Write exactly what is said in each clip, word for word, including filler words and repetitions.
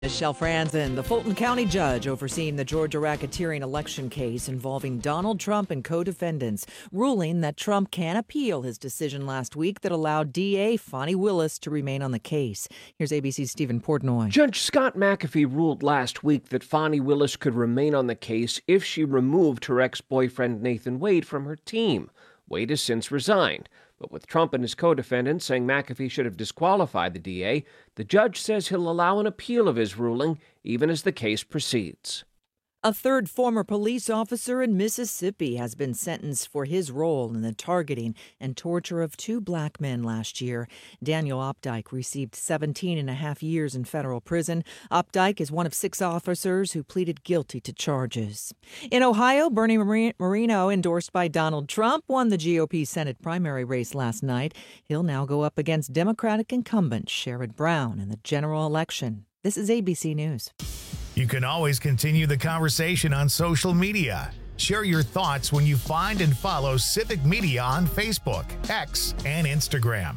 Michelle Franzen, the Fulton County judge overseeing the Georgia racketeering election case involving Donald Trump and co-defendants, ruling that Trump can appeal his decision last week that allowed D A Fani Willis to remain on the case. Here's A B C's Stephen Portnoy. Judge Scott McAfee ruled last week that Fani Willis could remain on the case if she removed her ex-boyfriend Nathan Wade from her team. Wade has since resigned. But with Trump and his co-defendants saying McAfee should have disqualified the D A, the judge says he'll allow an appeal of his ruling, even as the case proceeds. A third former police officer in Mississippi has been sentenced for his role in the targeting and torture of two black men last year. Daniel Opdyke received seventeen and a half years in federal prison. Opdyke is one of six officers who pleaded guilty to charges. In Ohio, Bernie Moreno, endorsed by Donald Trump, won the G O P Senate primary race last night. He'll now go up against Democratic incumbent Sherrod Brown in the general election. This is A B C News. You can always continue the conversation on social media. Share your thoughts when you find and follow Civic Media on Facebook, X, and Instagram.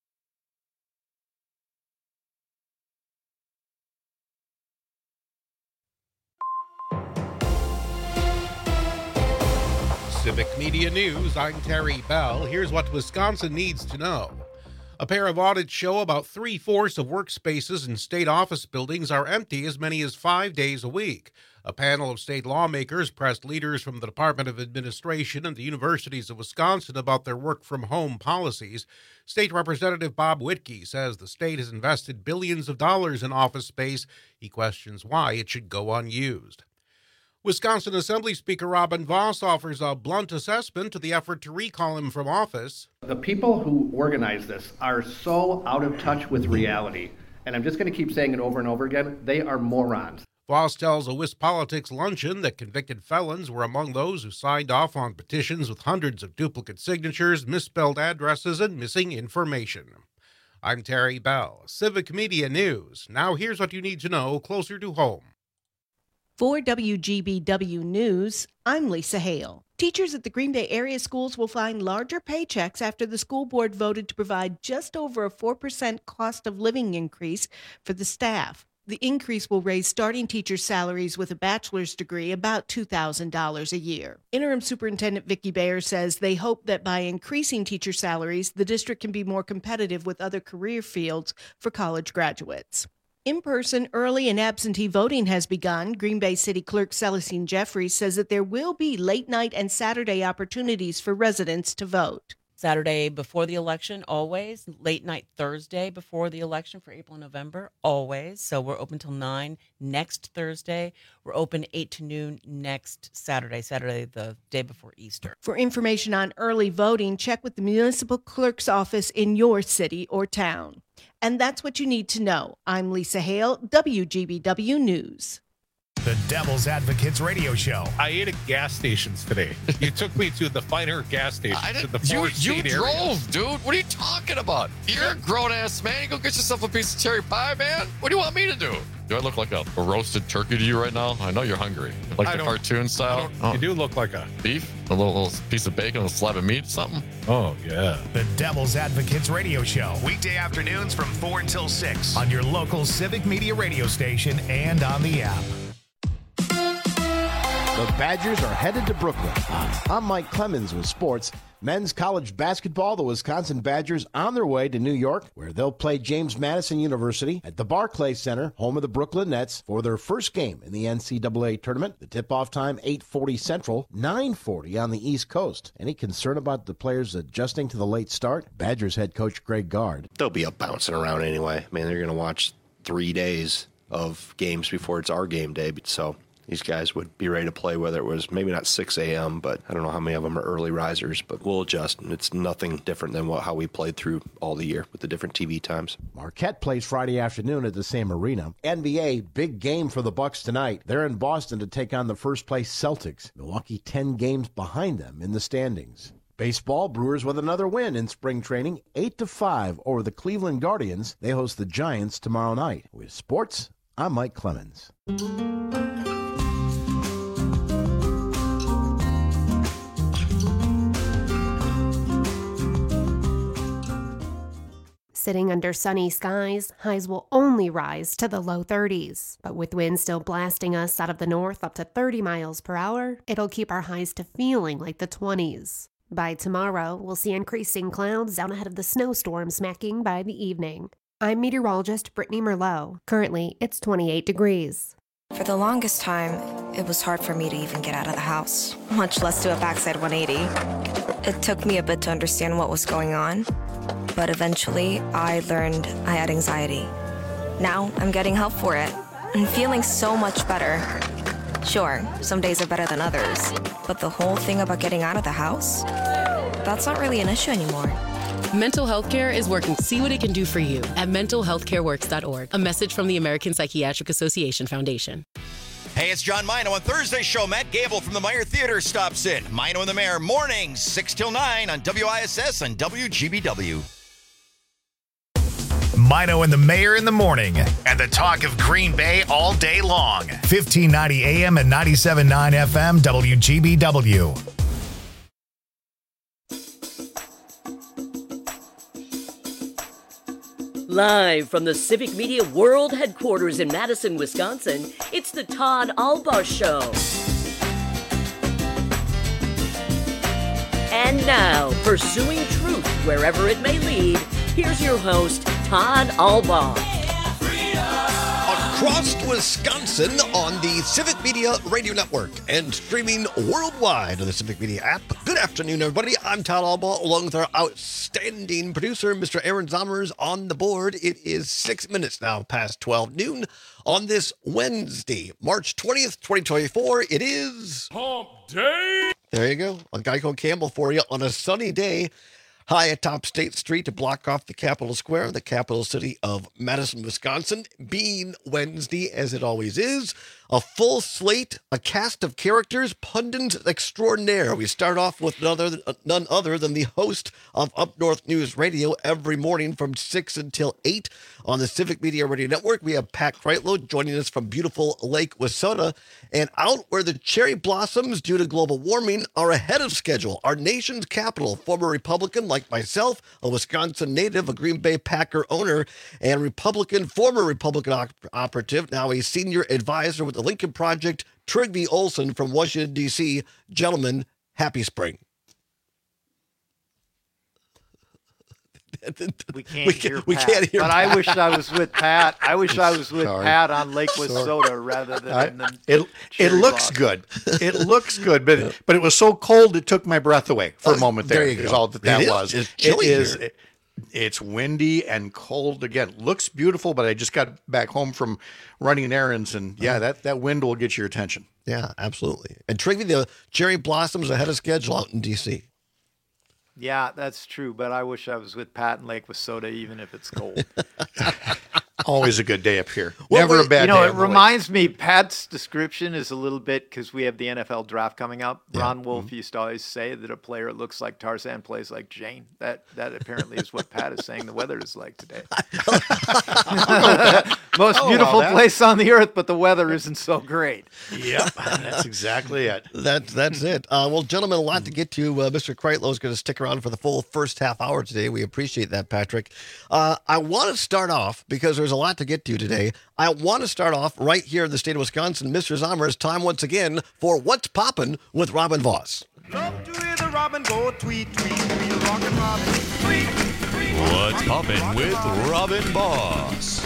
Civic Media News, I'm Terry Bell. Here's what Wisconsin needs to know. A pair of audits show about three-fourths of workspaces in state office buildings are empty as many as five days a week. A panel of state lawmakers pressed leaders from the Department of Administration and the universities of Wisconsin about their work-from-home policies. State Representative Bob Whitkey says the state has invested billions of dollars in office space. He questions why it should go unused. Wisconsin Assembly Speaker Robin Vos offers a blunt assessment to the effort to recall him from office. The people who organize this are so out of touch with reality, and I'm just going to keep saying it over and over again, they are morons. Vos tells a WisPolitics luncheon that convicted felons were among those who signed off on petitions with hundreds of duplicate signatures, misspelled addresses, and missing information. I'm Terry Bell, Civic Media News. Now here's what you need to know closer to home. For W G B W News, I'm Lisa Hale. Teachers at the Green Bay area schools will find larger paychecks after the school board voted to provide just over a four percent cost of living increase for the staff. The increase will raise starting teacher salaries with a bachelor's degree about two thousand dollars a year. Interim Superintendent Vicki Bayer says they hope that by increasing teacher salaries, the district can be more competitive with other career fields for college graduates. In-person early and absentee voting has begun. Green Bay City Clerk Celestine Jeffries says that there will be late night and Saturday opportunities for residents to vote. Saturday before the election, always. Late night Thursday before the election for April and November, always. So we're open till nine next Thursday. We're open eight to noon next Saturday, Saturday the day before Easter. For information on early voting, check with the municipal clerk's office in your city or town. And that's what you need to know. I'm Lisa Hale, W G B W News. The Devil's Advocates Radio Show. I ate at gas stations today. You took me to the finer gas stations I in the you fourth you state drove, areas. dude. What are you talking about? You're a grown-ass man. You go get yourself a piece of cherry pie, man. What do you want me to do? Do I look like a, a roasted turkey to you right now? I know you're hungry. Like I the don't- cartoon style? Oh. You do look like a... Beef? A little, little piece of bacon, a slab of meat, something? Oh, yeah. The Devil's Advocates Radio Show. Weekday afternoons from four until six on your local Civic Media radio station and on the app. The Badgers are headed to Brooklyn. I'm Mike Clemens with sports. Men's college basketball, the Wisconsin Badgers on their way to New York, where they'll play James Madison University at the Barclays Center, home of the Brooklyn Nets, for their first game in the N C double A tournament. The tip-off time, eight forty Central, nine forty on the East Coast. Any concern about the players adjusting to the late start? Badgers head coach Greg Gard. They'll be up bouncing around anyway. I mean, they're going to watch three days of games before it's our game day, so these guys would be ready to play, whether it was maybe not six a.m., but I don't know how many of them are early risers, but we'll adjust. It's nothing different than what how we played through all the year with the different T V times. Marquette plays Friday afternoon at the same arena. N B A, big game for the Bucks tonight. They're in Boston to take on the first-place Celtics. Milwaukee ten games behind them in the standings. Baseball, Brewers with another win in spring training, eight to five over the Cleveland Guardians. They host the Giants tomorrow night. With sports, I'm Mike Clemens. Sitting under sunny skies, highs will only rise to the low thirties. But with winds still blasting us out of the north up to thirty miles per hour, it'll keep our highs to feeling like the twenties. By tomorrow, we'll see increasing clouds out ahead of the snowstorm smacking by the evening. I'm meteorologist Brittany Merlot. Currently, it's twenty-eight degrees. For the longest time, it was hard for me to even get out of the house, much less do a backside one eighty. It took me a bit to understand what was going on, but eventually I learned I had anxiety. Now I'm getting help for it and feeling so much better. Sure, some days are better than others, but the whole thing about getting out of the house, that's not really an issue anymore. Mental health care is working. See what it can do for you at mental health care works dot org. A message from the American Psychiatric Association Foundation. Hey, it's John Mino. On Thursday's show, Matt Gable from the Meyer Theater stops in. Mino and the Mayor, mornings, six till nine on W I S S and W G B W. Mino and the Mayor in the morning, and the talk of Green Bay all day long. fifteen ninety A M and ninety-seven point nine F M, W G B W. Live from the Civic Media World Headquarters in Madison, Wisconsin, it's the Todd Albaugh Show. And now, pursuing truth wherever it may lead, here's your host, Todd Albaugh. Across Wisconsin on the Civic Media Radio Network and streaming worldwide on the Civic Media app. Good afternoon, everybody. I'm Todd Albaugh, along with our outstanding producer, Mister Aaron Zommers, on the board. It is six minutes now past twelve noon on this Wednesday, March twentieth, twenty twenty-four. It is Hump Day. There you go. A Geico Campbell for you on a sunny day. High atop State Street to block off the Capitol Square, the capital city of Madison, Wisconsin, being Wednesday, as it always is. A full slate, a cast of characters, pundits extraordinaire. We start off with none other, none other than the host of Up North News Radio every morning from six until eight on the Civic Media Radio Network. We have Pat Kreitlow joining us from beautiful Lake Wissota. And out where the cherry blossoms due to global warming are ahead of schedule, our nation's capital, former Republican like myself, a Wisconsin native, a Green Bay Packer owner, and Republican, former Republican op- operative, now a senior advisor with the Lincoln Project, Trygve Olsen from Washington, D C. Gentlemen, happy spring. We can't we hear can, we Pat, can't hear but Pat. I wish I was with Pat. I wish I was with Sorry. Pat on Lake Sorry. Wissota rather than I, in the it. It cherry looks blossom. good. It looks good, but but it was so cold it took my breath away for a moment there. there you is go. all that that It is. was. It's chilly it is. here. It, it's windy and cold again. Looks beautiful, but I just got back home from running errands, and yeah, that, that wind will get your attention. Yeah, absolutely. And Trygve, the cherry blossoms ahead of schedule out in D C. Yeah, that's true. But I wish I was with Pat in Lake Wissota, even if it's cold. Always a good day up here. Well, Never wait, a bad you know, day. it on the lake. reminds me, Pat's description is a little bit, because we have the N F L draft coming up. Yeah. Ron Wolf used to always say that a player looks like Tarzan, plays like Jane. That that apparently is what Pat is saying the weather is like today. Most I'll beautiful allow that. place on the earth, but the weather isn't so great. Yep, that's exactly it. That, that's it. Uh, well, gentlemen, a lot to get to. Uh, Mister Kreitlow is going to stick around for the full first half hour today. We appreciate that, Patrick. Uh, I want to start off, because there's a lot to get to today. I want to start off right here in the state of Wisconsin. Mister Zommers, time once again for What's Poppin' with Robin Voss. Love to hear the robin go tweet, tweet, tweet, rockin' robin, tweet, tweet. What's poppin' with Robin Voss?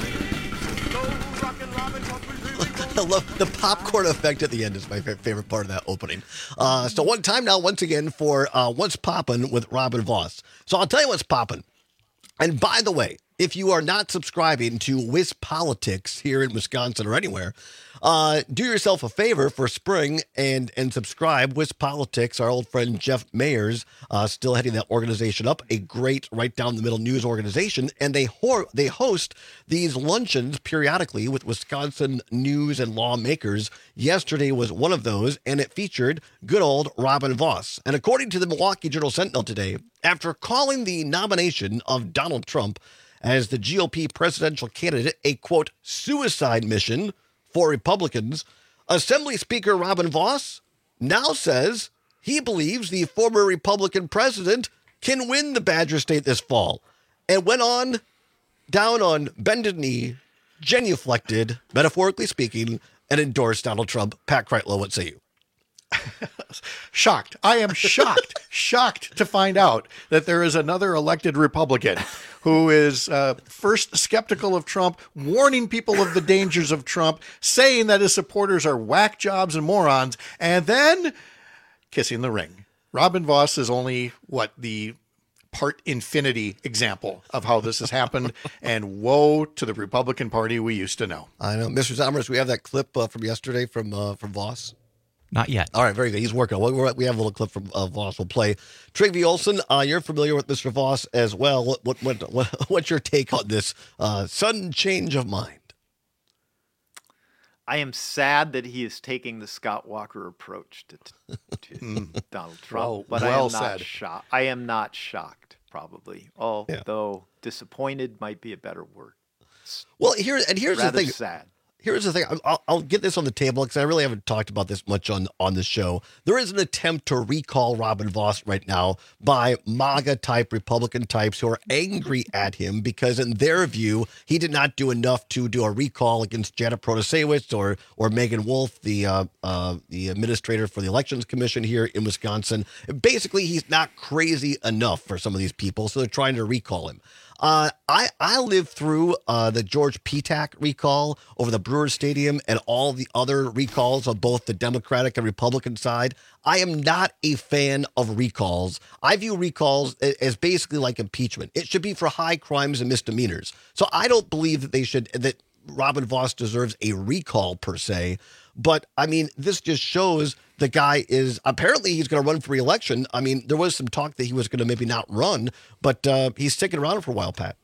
I love the popcorn effect at the end is my fa- favorite part of that opening. Uh, so one time now, once again, for uh, What's Poppin' with Robin Voss. So I'll tell you what's poppin'. And by the way, if you are not subscribing to Wis Politics here in Wisconsin or anywhere, uh, do yourself a favor for spring and and subscribe. Wis Politics, our old friend Jeff Mayers, uh, still heading that organization up, a great right down the middle news organization, and they ho- they host these luncheons periodically with Wisconsin news and lawmakers. Yesterday was one of those, and it featured good old Robin Voss. And according to the Milwaukee Journal Sentinel today, after calling the nomination of Donald Trump as the G O P presidential candidate a, quote, suicide mission for Republicans, Assembly Speaker Robin Voss now says he believes the former Republican president can win the Badger State this fall, and went on down on bended knee, genuflected, metaphorically speaking, and endorsed Donald Trump. Pat Kreitlow, what say you? Shocked. I am shocked, shocked to find out that there is another elected Republican who is uh, first skeptical of Trump, warning people of the dangers of Trump, saying that his supporters are whack jobs and morons, and then kissing the ring. Robin Vos is only, what, the part infinity example of how this has happened, and woe to the Republican Party we used to know. I know. Mister Zomers, we have that clip uh, from yesterday from uh, from Vos. Not yet. All right, very good. He's working on it. We have a little clip from uh, Voss. We'll play. Trygve Olsen, uh, you're familiar with Mister Voss as well. What, what, what, what, what's your take on this uh, sudden change of mind? I am sad that he is taking the Scott Walker approach to, to Donald Trump, Well- but well I am said. not shocked. I am not shocked, probably. Although disappointed might be a better word. Well, here and here's Rather the thing. sad. Here's the thing. I'll, I'll get this on the table because I really haven't talked about this much on, on the show. There is an attempt to recall Robin Vos right now by MAGA-type Republican types who are angry at him because, in their view, he did not do enough to do a recall against Janet Protasewicz or or Megan Wolf, the uh, uh, the administrator for the Elections Commission here in Wisconsin. Basically, he's not crazy enough for some of these people, so they're trying to recall him. Uh, I, I lived through uh, the George Petak recall over the Brewers Stadium and all the other recalls on both the Democratic and Republican side. I am not a fan of recalls. I view recalls as basically like impeachment. It should be for high crimes and misdemeanors. So I don't believe that they should, that Robin Vos deserves a recall per se. But I mean, this just shows the guy is apparently he's going to run for re-election. I mean, there was some talk that he was going to maybe not run, but uh, he's sticking around for a while, Pat.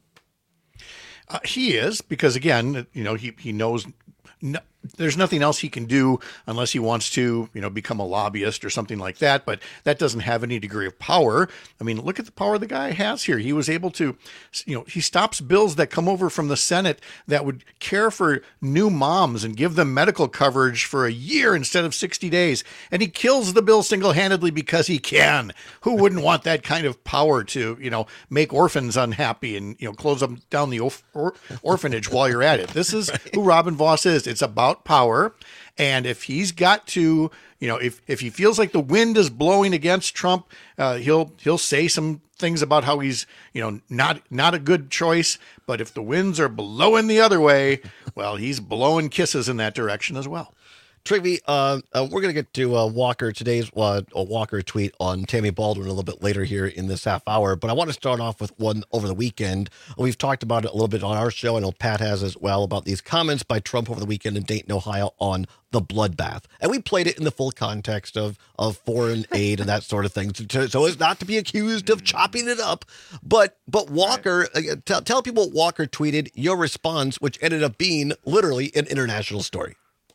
Uh, he is, because again, you know, he, he knows no, there's nothing else he can do unless he wants to, you know, become a lobbyist or something like that. But that doesn't have any degree of power. I mean, look at the power the guy has here. He was able to, you know, he stops bills that come over from the Senate that would care for new moms and give them medical coverage for a year instead of sixty days. And he kills the bill single-handedly because he can. Who wouldn't want that kind of power to, you know, make orphans unhappy and, you know, close them down the orf- or- orphanage while you're at it? This is right. Who Robin Vos is. It's about power. And if he's got to, you know, if, if he feels like the wind is blowing against Trump, uh, he'll he'll say some things about how he's, you know, not not a good choice. But if the winds are blowing the other way, well, he's blowing kisses in that direction as well. Trygve, uh, uh, we're going to get to uh, Walker today's uh, a Walker tweet on Tammy Baldwin a little bit later here in this half hour. But I want to start off with one over the weekend. We've talked about it a little bit on our show. I know Pat has as well about these comments by Trump over the weekend in Dayton, Ohio on the bloodbath. And we played it in the full context of, of foreign aid and that sort of thing. So, so as not to be accused of chopping it up. But but Walker, right. uh, tell, tell people what Walker tweeted, your response, which ended up being literally an international story.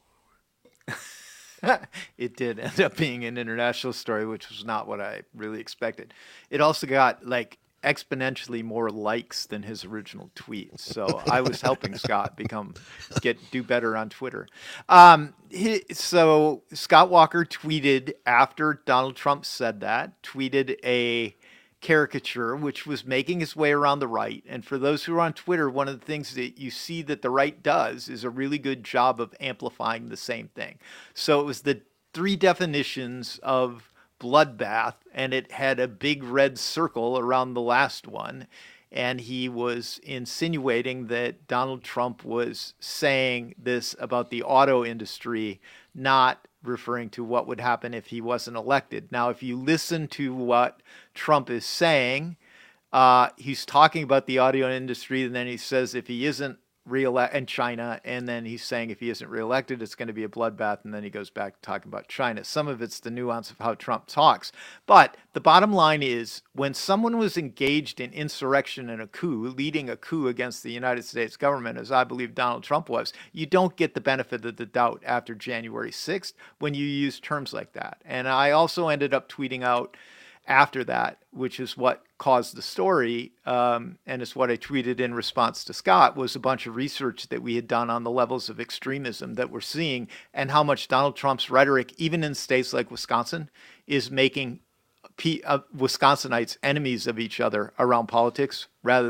It did end up being an international story, which was not what I really expected. It also got like exponentially more likes than his original tweet. So I was helping Scott become get do better on Twitter. Um, he, so Scott Walker tweeted after Donald Trump said that, tweeted a caricature which was making its way around the right. And for those who are on Twitter, one of the things that you see that the right does is a really good job of amplifying the same thing. So it was the three definitions of bloodbath, and it had a big red circle around the last one. And he was insinuating that Donald Trump was saying this about the auto industry, not referring to what would happen if he wasn't elected. Now, if you listen to what Trump is saying, uh, he's talking about the audio industry, and then he says if he isn't reelected, and China, and then he's saying if he isn't reelected, it's going to be a bloodbath, and then he goes back to talking about China. Some of it's the nuance of how Trump talks. But the bottom line is, when someone was engaged in insurrection and a coup, leading a coup against the United States government, as I believe Donald Trump was, you don't get the benefit of the doubt after January sixth when you use terms like that. And I also ended up tweeting out after that, which is what caused the story, um, and it's what I tweeted in response to Scott, was a bunch of research that we had done on the levels of extremism that we're seeing and how much Donald Trump's rhetoric, even in states like Wisconsin, is making P- uh, Wisconsinites enemies of each other around politics rather than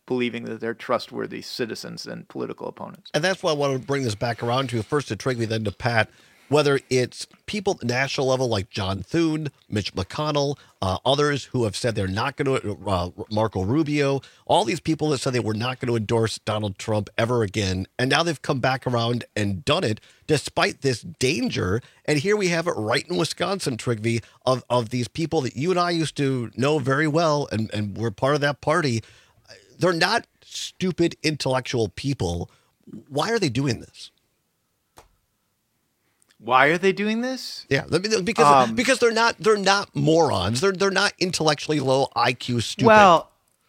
believing that they're trustworthy citizens and political opponents. And that's why I want to bring this back around to first to Trigby, then to Pat. Whether it's people at the national level like John Thune, Mitch McConnell, uh, others who have said they're not going to, uh, Marco Rubio, all these people that said they were not going to endorse Donald Trump ever again. And now they've come back around and done it despite this danger. And here we have it right in Wisconsin, Trigby, of, of these people that you and I used to know very well, and, and we're part of that party. They're not stupid intellectual people. Why are they doing this? Why are they doing this? Yeah, because um, because they're not they're not morons. They're they're not intellectually low I Q stupid. Well,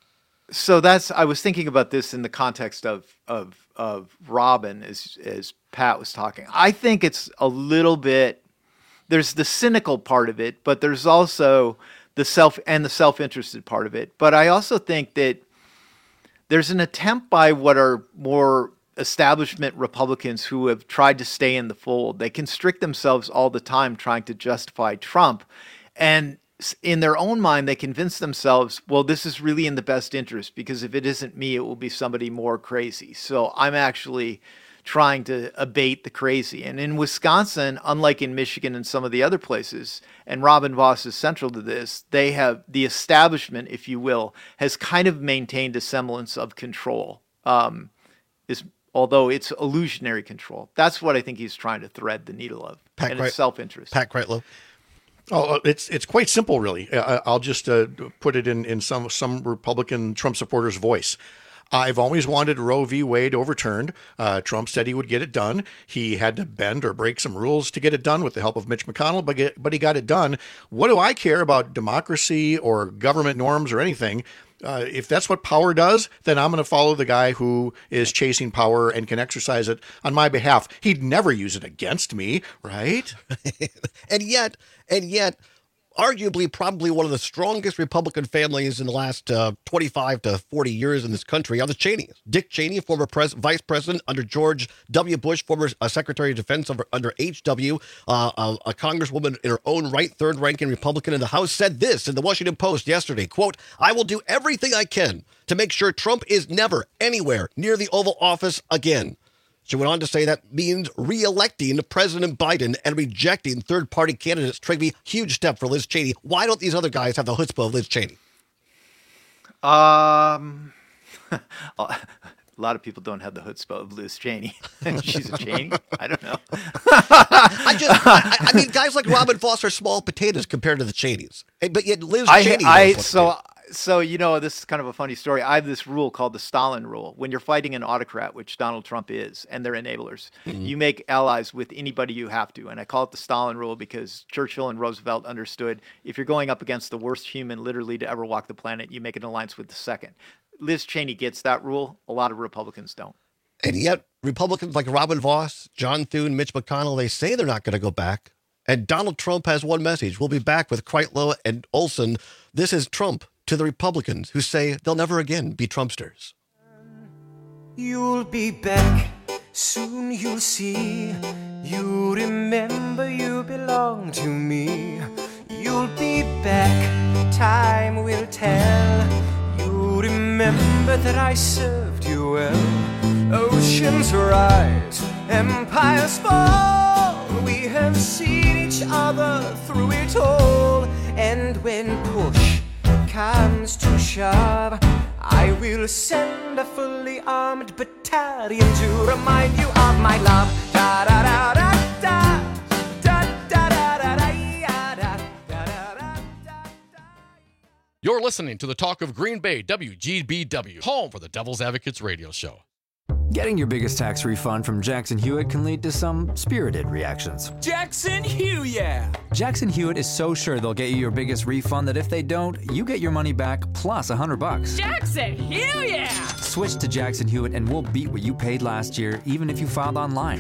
so that's I was thinking about this in the context of of of Robin as as Pat was talking. I think it's a little bit. There's the cynical part of it, but there's also the self and the self-interested part of it. But I also think that there's an attempt by what are more establishment Republicans who have tried to stay in the fold. They constrict themselves all the time trying to justify Trump. And in their own mind, they convince themselves, well, this is really in the best interest, because if it isn't me, it will be somebody more crazy. So I'm actually trying to abate the crazy. And in Wisconsin, unlike in Michigan and some of the other places, and Robin Vos is central to this, they have the establishment, if you will, has kind of maintained a semblance of control. Um, is Although it's illusionary control. That's what I think he's trying to thread the needle of. Pat and Cri- it's self-interest. Pat Kreitlow. Oh, it's it's quite simple, really. Uh, I'll just uh, put it in, in some some Republican Trump supporters' voice. I've always wanted Roe v. Wade overturned. Uh, Trump said he would get it done. He had to bend or break some rules to get it done with the help of Mitch McConnell, but, get, but he got it done. What do I care about democracy or government norms or anything? Uh, if that's what power does, then I'm going to follow the guy who is chasing power and can exercise it on my behalf. He'd never use it against me, right? and yet, and yet, arguably probably one of the strongest Republican families in the last uh, twenty-five to forty years in this country are the Cheneys. Dick Cheney, former pres- vice president under George W. Bush, former uh, secretary of defense under, under H W, uh, uh, a congresswoman in her own right, third-ranking Republican in the House, said this in the Washington Post yesterday, quote, "I will do everything I can to make sure Trump is never anywhere near the Oval Office again." She went on to say that means re-electing President Biden and rejecting third-party candidates. Trigby, huge step for Liz Cheney. Why don't these other guys have the chutzpah of Liz Cheney? Um, a lot of people don't have the chutzpah of Liz Cheney. She's a Cheney? I don't know. I just, I, I mean, guys like Robin Vos are small potatoes compared to the Cheneys. But yet Liz I, Cheney I, knows what so. to do. So, you know, this is kind of a funny story. I have this rule called the Stalin rule. When you're fighting an autocrat, which Donald Trump is, and their enablers, mm-hmm. you make allies with anybody you have to. And I call it the Stalin rule because Churchill and Roosevelt understood if you're going up against the worst human literally to ever walk the planet, you make an alliance with the second. Liz Cheney gets that rule. A lot of Republicans don't. And yet Republicans like Robin Vos, John Thune, Mitch McConnell, they say they're not going to go back. And Donald Trump has one message. We'll be back with Kreitlow and Olson. This is Trump to the Republicans who say they'll never again be Trumpsters. You'll be back, soon you'll see. You remember you belong to me. You'll be back, time will tell. You remember that I served you well. Oceans rise, empires fall. We have seen each other through it all. And when push comes to shove, I will send a fully armed battalion to remind you of my love. Da da da da da da da da da da da da. You're listening to the Talk of Green Bay, W G B W, home for the Devil's Advocates radio show. Getting your biggest tax refund from Jackson Hewitt can lead to some spirited reactions. Jackson Hewitt! Yeah. Jackson Hewitt is so sure they'll get you your biggest refund that if they don't, you get your money back plus a hundred bucks. Jackson Hewitt! Yeah. Switch to Jackson Hewitt and we'll beat what you paid last year, even if you filed online.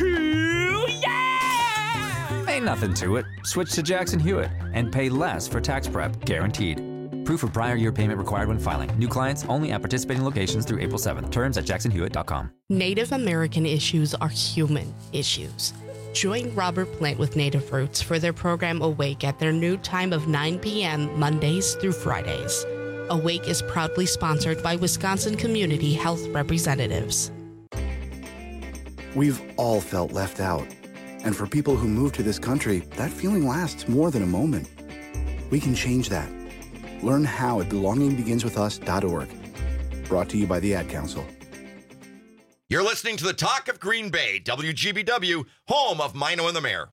Yeah! Ain't nothing to it. Switch to Jackson Hewitt and pay less for tax prep, guaranteed. Proof of prior year payment required when filing. New clients only at participating locations through April seventh. Terms at jackson hewitt dot com. Native American issues are human issues. Join Robert Plant with Native Roots for their program Awake at their new time of nine p.m. Mondays through Fridays. Awake is proudly sponsored by Wisconsin Community Health Representatives. We've all felt left out. And for people who move to this country, that feeling lasts more than a moment. We can change that. Learn how at belonging begins with us dot org. Brought to you by the Ad Council. You're listening to the Talk of Green Bay, W G B W, home of Mino and the Mayor.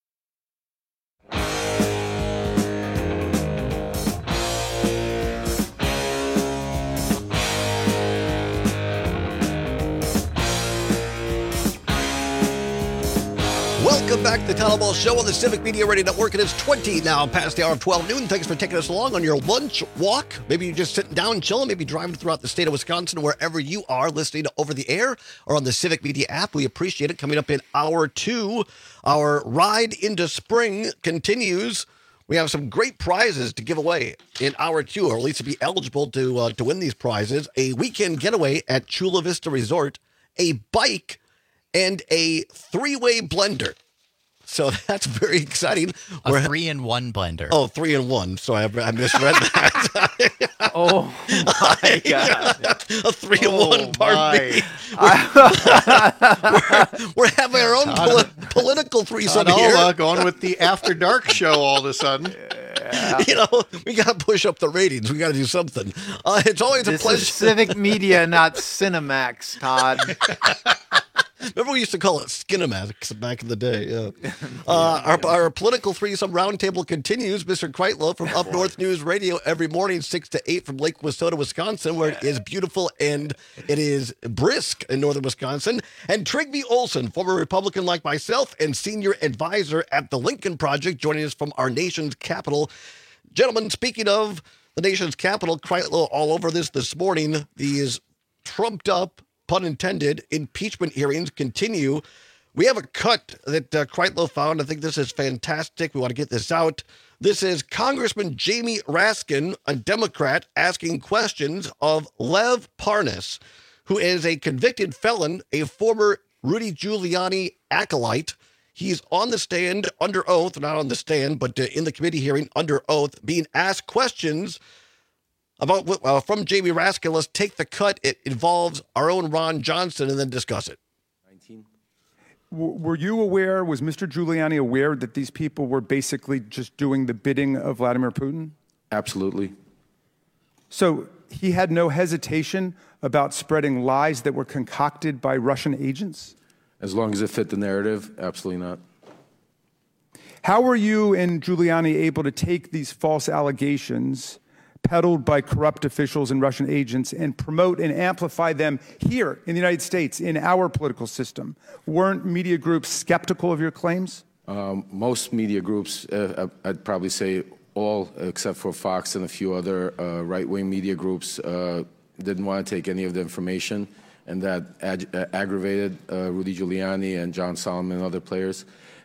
Welcome back to the Town Hall Show on the Civic Media Radio Network. It is twenty now past the hour of twelve noon. Thanks for taking us along on your lunch walk. Maybe you're just sitting down, chilling, maybe driving throughout the state of Wisconsin, wherever you are, listening over the air or on the Civic Media app. We appreciate it. Coming up in hour two, our ride into spring continues. We have some great prizes to give away in hour two, or at least to be eligible to uh, to win these prizes. A weekend getaway at Chula Vista Resort, a bike, and a three-way blender. So that's very exciting. A We're, three-in-one blender. Oh, three in one. So I, I misread that. Oh, my God. A three-in-one, Oh, pardon my. me. We're, we're having our own poli- political threesome here. Todd going with the After Dark show all of a sudden. You know, we got to push up the ratings. We got to do something. Uh, it's always This a pleasure. is Civic Media, not Cinemax, Todd. Remember we used to call it Skinemax back in the day. Yeah. Uh, our, our political threesome roundtable continues. Mister Kreitlow from Up North News Radio every morning, six to eight from Lake Wissota, Wisconsin, where it is beautiful and it is brisk in northern Wisconsin. And Trygve Olsen, former Republican like myself and senior advisor at the Lincoln Project, joining us from our nation's capital. Gentlemen, speaking of the nation's capital, Kreitlow all over this this morning. These trumped up, pun intended, impeachment hearings continue. We have a cut that uh, Kreitlow found. I think this is fantastic. We want to get this out. This is Congressman Jamie Raskin, a Democrat, asking questions of Lev Parnas, who is a convicted felon, a former Rudy Giuliani acolyte. He's on the stand under oath, not on the stand, but uh, in the committee hearing under oath, being asked questions about uh, from Jamie Raskin. Let's take the cut. It involves our own Ron Johnson and then discuss it. W- Were you aware, was Mister Giuliani aware that these people were basically just doing the bidding of Vladimir Putin? Absolutely. So he had no hesitation about spreading lies that were concocted by Russian agents? As long as it fit the narrative, absolutely not. How were you and Giuliani able to take these false allegations peddled by corrupt officials and Russian agents and promote and amplify them here in the United States, in our political system? Weren't media groups skeptical of your claims? Um, most media groups, uh, I'd probably say all except for Fox and a few other uh, right-wing media groups, uh, didn't want to take any of the information, and that ag- uh, aggravated uh, Rudy Giuliani and John Solomon and other players.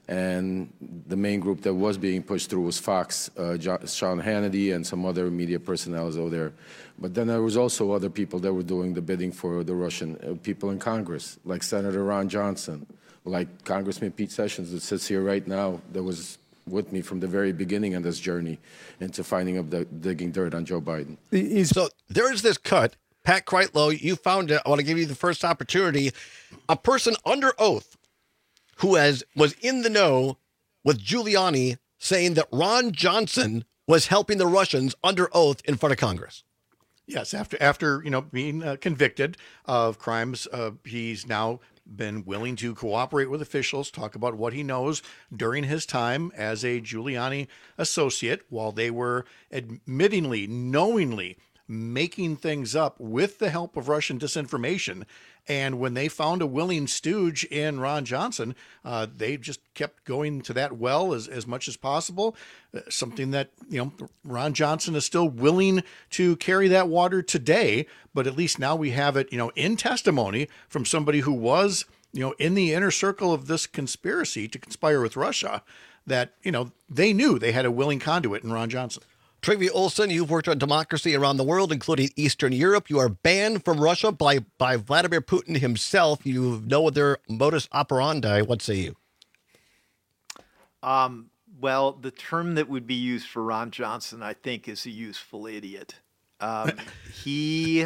And the main group that was being pushed through was Fox, uh, John, Sean Hannity, and some other media personnel over there. But then there was also other people that were doing the bidding for the Russian uh, people in Congress, like Senator Ron Johnson, like Congressman Pete Sessions that sits here right now, that was with me from the very beginning on this journey into finding up the digging dirt on Joe Biden. So there is this cut. Pat Kreitlow, you found it. I want to give you the first opportunity. A person under oath who has was in the know with Giuliani saying that Ron Johnson was helping the Russians under oath in front of Congress. Yes, after after you know being uh, convicted of crimes, uh, he's now been willing to cooperate with officials, talk about what he knows during his time as a Giuliani associate, while they were admittingly, knowingly making things up with the help of Russian disinformation. And when they found a willing stooge in Ron Johnson, uh, they just kept going to that well as, as much as possible. Uh, something that, you know, Ron Johnson is still willing to carry that water today, but at least now we have it, you know, in testimony from somebody who was, you know, in the inner circle of this conspiracy to conspire with Russia, that, you know, they knew they had a willing conduit in Ron Johnson. Trygve Olsen, you've worked on democracy around the world, including Eastern Europe. You are banned from Russia by, by Vladimir Putin himself. You have no other modus operandi. What say you? Um, well, the term that would be used for Ron Johnson, I think, is a useful idiot. Um, he,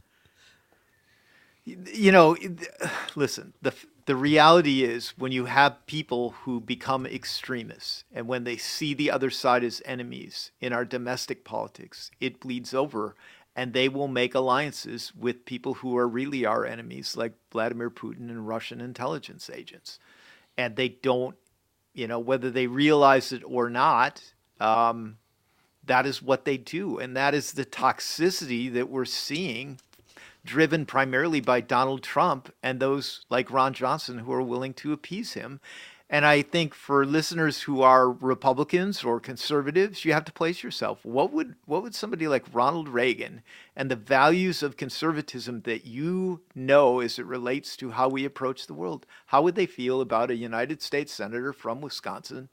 you know, listen, the the reality is when you have people who become extremists and when they see the other side as enemies in our domestic politics, it bleeds over and they will make alliances with people who are really our enemies, like Vladimir Putin and Russian intelligence agents. And they don't, you know, whether they realize it or not, um, that is what they do. And that is the toxicity that we're seeing, driven primarily by Donald Trump and those like Ron Johnson who are willing to appease him. And I think for listeners who are Republicans or conservatives, you have to place yourself. What would what would somebody like Ronald Reagan and the values of conservatism that you know as it relates to how we approach the world, how would they feel about a United States senator from Wisconsin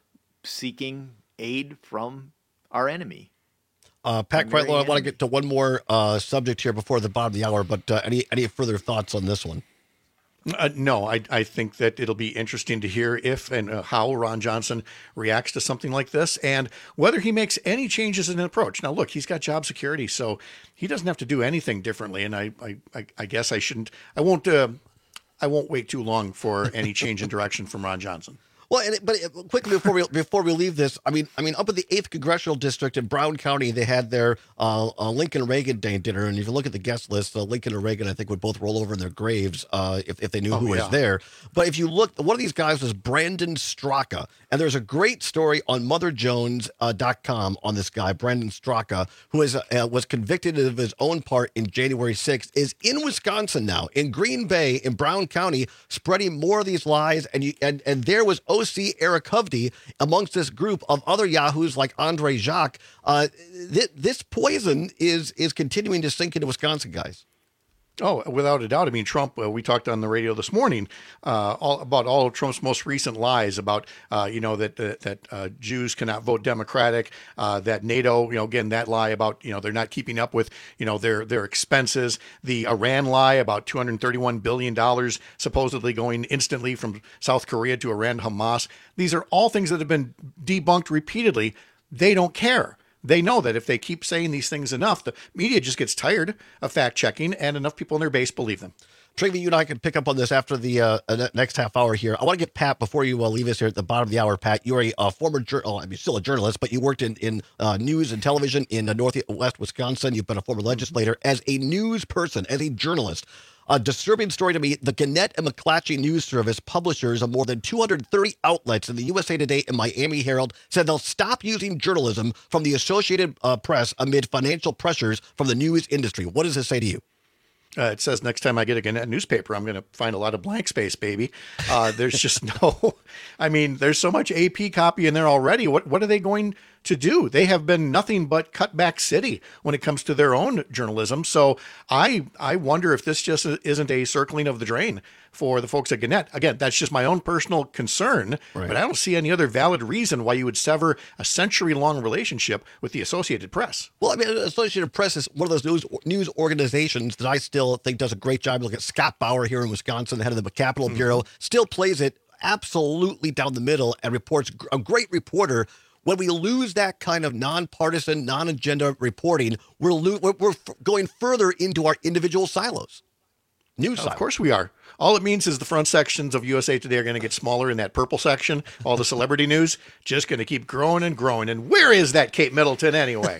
seeking aid from our enemy? Uh, Pat Kreitler, I want to get to one more uh, subject here before the bottom of the hour, but uh, any any further thoughts on this one? Uh, no, I, I think that it'll be interesting to hear if and uh, how Ron Johnson reacts to something like this and whether he makes any changes in an approach. Now, look, he's got job security, so he doesn't have to do anything differently. And I, I, I, I guess I shouldn't, I won't, uh, I won't wait too long for any change in direction from Ron Johnson. Well, and, but quickly before we before we leave this, I mean, I mean, up in the eighth congressional district in Brown County, they had their uh, uh, Lincoln Reagan Day dinner, and if you look at the guest list, uh, Lincoln and Reagan, I think, would both roll over in their graves uh, if if they knew oh, who yeah. was there. But if you look, one of these guys was Brandon Straka, and there's a great story on Mother Jones dot com on this guy, Brandon Straka, who is uh, was convicted of his own part in January sixth, is in Wisconsin now, in Green Bay, in Brown County, spreading more of these lies, and you and and there was O C Eric Hovde amongst this group of other yahoos like Andre Jacques. Uh, th- this poison is is continuing to sink into Wisconsin, guys. Oh, without a doubt. I mean, Trump, uh, we talked on the radio this morning uh, all, about all of Trump's most recent lies about, uh, you know, that uh, that uh, Jews cannot vote Democratic, uh, that NATO, you know, again, that lie about, you know, they're not keeping up with, you know, their their expenses, the Iran lie about two hundred thirty-one billion dollars supposedly going instantly from South Korea to Iran, Hamas. These are all things that have been debunked repeatedly. They don't care. They know that if they keep saying these things enough, the media just gets tired of fact checking, and enough people in their base believe them. Trivy, you and I can pick up on this after the uh, next half hour here. I want to get Pat, before you uh, leave us here at the bottom of the hour, Pat, you're a uh, former, jur- oh, I mean, still a journalist, but you worked in, in uh, news and television in uh, Northwest Wisconsin. You've been a former legislator. As a news person, as a journalist, a disturbing story to me, the Gannett and McClatchy News Service, publishers of more than two hundred thirty outlets in the U S A Today and Miami Herald, said they'll stop using journalism from the Associated uh, Press amid financial pressures from the news industry. What does this say to you? Uh, it says next time I get a Gannett newspaper, I'm going to find a lot of blank space, baby. Uh, there's just no, I mean, there's so much A P copy in there already. What what are they going to do? They have been nothing but cutback city when it comes to their own journalism. So I I wonder if this just isn't a circling of the drain for the folks at Gannett. Again, that's just my own personal concern, right. But I don't see any other valid reason why you would sever a century-long relationship with the Associated Press. Well, I mean, Associated Press is one of those news news organizations that I still think does a great job. Look at Scott Bauer here in Wisconsin, the head of the Capitol mm-hmm. Bureau, still plays it absolutely down the middle and reports a great reporter. When we lose that kind of nonpartisan, non-agenda reporting, we're, lo- we're, we're f- going further into our individual silos. News Of silos. course we are. All it means is the front sections of U S A Today are going to get smaller in that purple section. All the celebrity news just going to keep growing and growing. And where is that Kate Middleton anyway?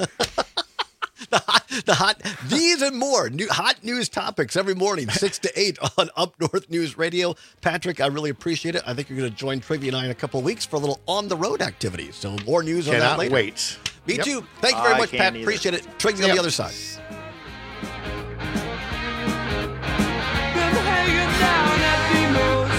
The hot, the hot, these and more new hot news topics every morning, six to eight on Up North News Radio. Patrick, I really appreciate it. I think you're going to join Trivy and I in a couple of weeks for a little on the road activity. So more news on Cannot that later. wait. Me Yep. too. Thank you very I much, can't Pat. either. Appreciate it. Trivy on Yep. the other side. Been hanging down at Demos.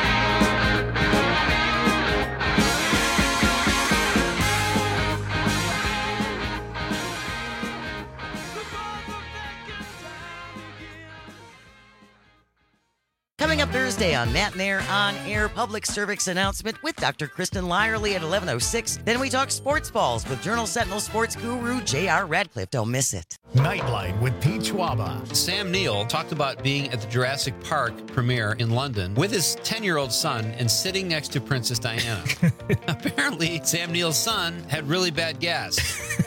Coming up Thursday on Matt and Air On Air, public service announcement with Doctor Kristen Lyerly at eleven oh six. Then we talk sports balls with Journal Sentinel sports guru J R Radcliffe. Don't miss it. Nightlight with Pete Schwaba. Sam Neill talked about being at the Jurassic Park premiere in London with his ten-year-old son and sitting next to Princess Diana. Apparently, Sam Neill's son had really bad gas.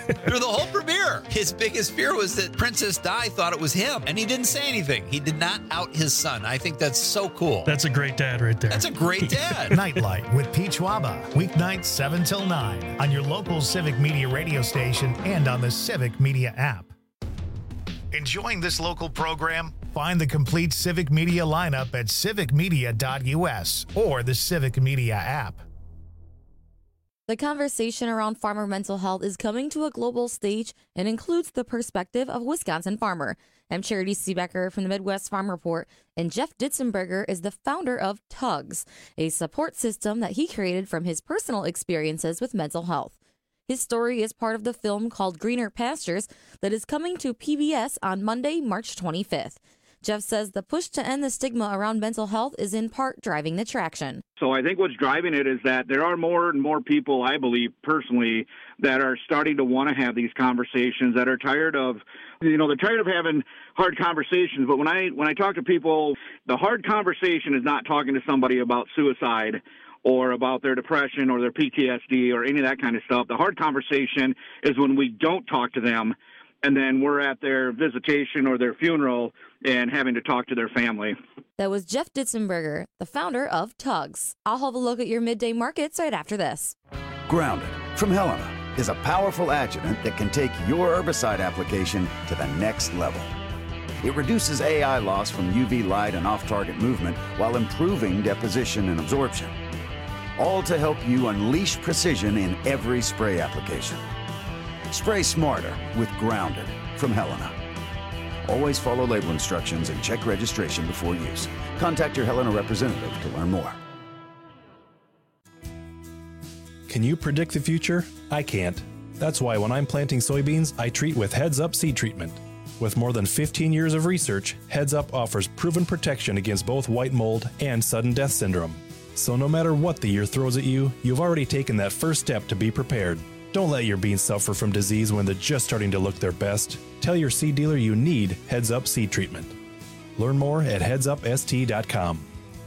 Through the whole premiere, his biggest fear was that Princess Di thought it was him, and he didn't say anything. He did not out his son. I think that's so cool. That's a great dad right there. That's a great dad. Nightlight with Peach Waba, weeknights seven till nine on your local Civic Media radio station and on the Civic Media app. Enjoying this local program? Find the complete Civic Media lineup at civic media dot u s or the Civic Media app. The conversation around farmer mental health is coming to a global stage and includes the perspective of a Wisconsin farmer. I'm Charity Seebecker from the Midwest Farm Report, and Jeff Ditzenberger is the founder of Tugs, a support system that he created from his personal experiences with mental health. His story is part of the film called Greener Pastures that is coming to P B S on Monday, March twenty-fifth. Jeff says the push to end the stigma around mental health is in part driving the traction. So I think what's driving it is that there are more and more people, I believe personally, that are starting to want to have these conversations, that are tired of, you know, they're tired of having hard conversations. But when I when I talk to people, the hard conversation is not talking to somebody about suicide or about their depression or their P T S D or any of that kind of stuff. The hard conversation is when we don't talk to them and then we're at their visitation or their funeral and having to talk to their family. That was Jeff Ditzenberger, the founder of Tugs. I'll have a look at your midday markets right after this. Grounded from Helena is a powerful adjuvant that can take your herbicide application to the next level. It reduces A I loss from U V light and off-target movement while improving deposition and absorption. All to help you unleash precision in every spray application. Spray smarter with Grounded from Helena. Always follow label instructions and check registration before use. Contact your Helena representative to learn more. Can you predict the future? I can't. That's why when I'm planting soybeans, I treat with Heads Up seed treatment. With more than fifteen years of research, Heads Up offers proven protection against both white mold and sudden death syndrome. So no matter what the year throws at you, you've already taken that first step to be prepared. Don't let your beans suffer from disease when they're just starting to look their best. Tell your seed dealer you need Heads Up seed treatment. Learn more at heads up s t dot com.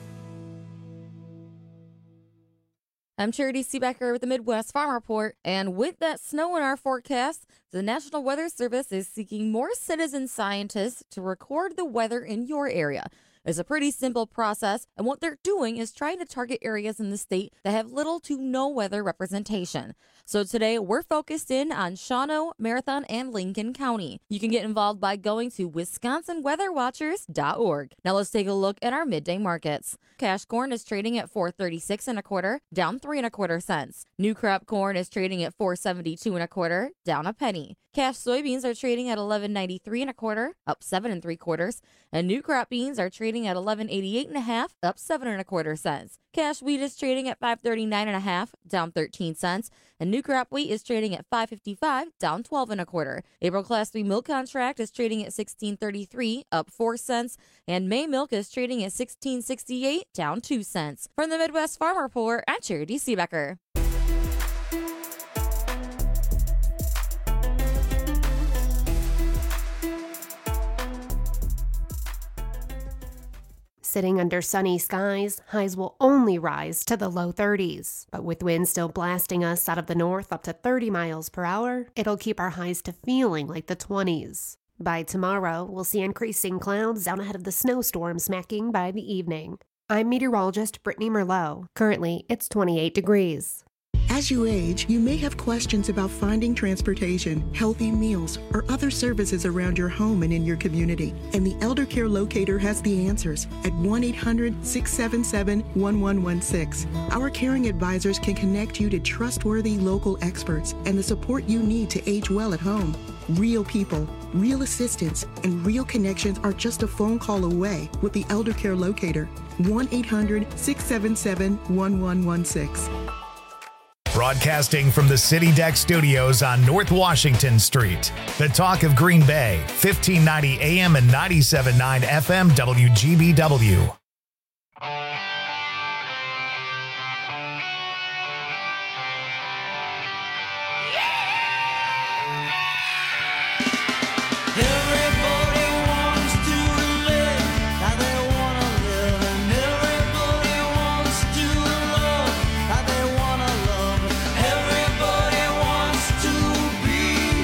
I'm Charity Seebecker with the Midwest Farm Report, and with that snow in our forecast, the National Weather Service is seeking more citizen scientists to record the weather in your area. It's a pretty simple process, and what they're doing is trying to target areas in the state that have little to no weather representation. So today, we're focused in on Shawano, Marathon, and Lincoln County. You can get involved by going to wisconsin weather watchers dot org. Now let's take a look at our midday markets. Cash corn is trading at four thirty-six and a quarter, down three and a quarter cents. New crop corn is trading at four seventy-two and a quarter, down a penny. Cash soybeans are trading at eleven ninety-three and a quarter, up seven and three quarters, and new crop beans are trading at eleven eighty-eight and a half, up seven and a quarter cents. Cash wheat is trading at five thirty-nine and a half, down thirteen cents, and new crop wheat is trading at five fifty-five, down twelve and a quarter. April Class three milk contract is trading at sixteen thirty-three, up four cents, and May milk is trading at sixteen sixty-eight, down two cents. From the Midwest Farm Report, I'm Charity Seebecker. Sitting under sunny skies, highs will only rise to the low thirties. But with winds still blasting us out of the north up to thirty miles per hour, it'll keep our highs to feeling like the twenties. By tomorrow, we'll see increasing clouds out ahead of the snowstorm smacking by the evening. I'm meteorologist Brittany Merlot. Currently, it's twenty-eight degrees. As you age, you may have questions about finding transportation, healthy meals, or other services around your home and in your community. And the Elder Care Locator has the answers at one eight hundred, six seven seven, one one one six. Our caring advisors can connect you to trustworthy local experts and the support you need to age well at home. Real people, real assistance, and real connections are just a phone call away with the Elder Care Locator. one eight hundred, six seven seven, one one one six. Broadcasting from the City Deck Studios on North Washington Street. The Talk of Green Bay, fifteen ninety A M and ninety-seven point nine F M W G B W. Everybody wants to be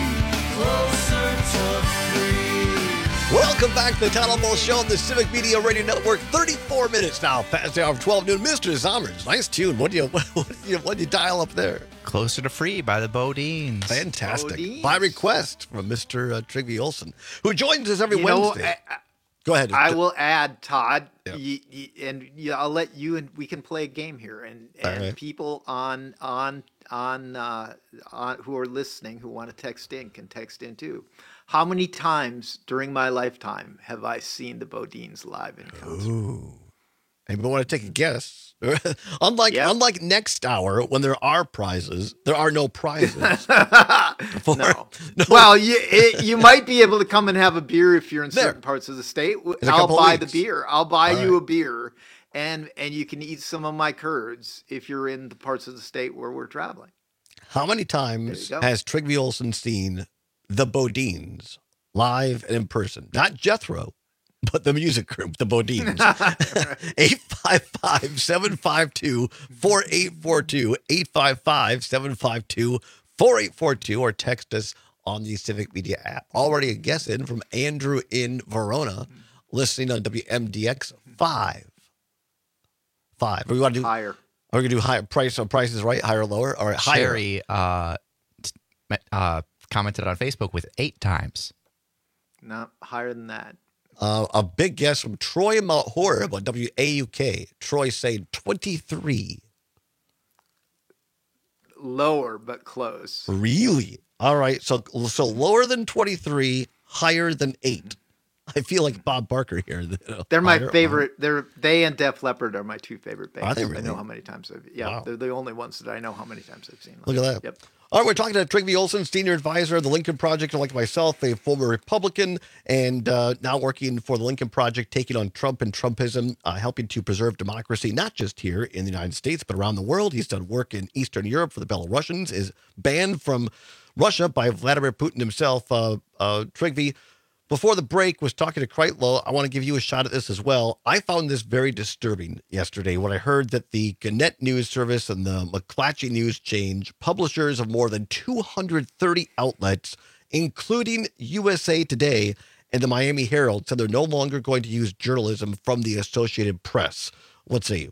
back to the Town Hall Ball Show on the Civic Media Radio Network. thirty-four minutes now past the hour of twelve noon. Mister Sommers, nice tune. What do you what, what do you what do you dial up there? Closer to Free by the Bodines. Fantastic. Bodines. By request from Mister Uh, Trigby Olson, who joins us every You know, Wednesday. I- I- Go ahead. I will add, Todd, Yeah. y- y- and y- I'll let you and we can play a game here, and, All and right. people on on on uh, on who are listening who want to text in can text in too. How many times during my lifetime have I seen the Bodines live in concert? Ooh. Anybody want to take a guess? unlike unlike next hour, when there are prizes, there are no prizes. For- no. Well, you it, you might be able to come and have a beer if you're in There. certain parts of the state. In a I'll couple of buy the weeks. beer. I'll buy All you right. a beer, and and you can eat some of my curds if you're in the parts of the state where we're traveling. How many times There you go. has Trigby Olson seen the Bodines live and in person? Not Jethro, but the music group, the Bodines. eight five five, seven five two, four eight four two, eight five five, seven five two, four eight four two, or text us on the Civic Media app. Already a guess in from Andrew in Verona, listening on W M D X five. Five. We want to do higher. Are we going to do higher price? So price is right, higher or lower? All right, higher. Sherry uh, t- uh, commented on Facebook with eight times. No, higher than that. Uh, a big guess from Troy Mount Horeb on W A U K. Troy saying twenty-three. Lower but close. Really? All right. So so lower than twenty-three, higher than eight. I feel like Bob Barker here. You know, They're my higher- favorite. They're they and Def Leppard are my two favorite bands. Are they I really? know how many times I've yeah. Wow. They're the only ones that I know how many times I've seen. Look at that. Yep. All right, we're talking to Trigby Olson, senior advisor of the Lincoln Project, like myself, a former Republican, and uh, now working for the Lincoln Project, taking on Trump and Trumpism, uh, helping to preserve democracy, not just here in the United States, but around the world. He's done work in Eastern Europe for the Belarusians, is banned from Russia by Vladimir Putin himself. Uh, uh, Trigby, before the break, was talking to Kreitlow. I want to give you a shot at this as well. I found this very disturbing yesterday when I heard that the Gannett News Service and the McClatchy News Change, publishers of more than two hundred thirty outlets, including U S A Today and the Miami Herald, said they're no longer going to use journalism from the Associated Press. Let's see.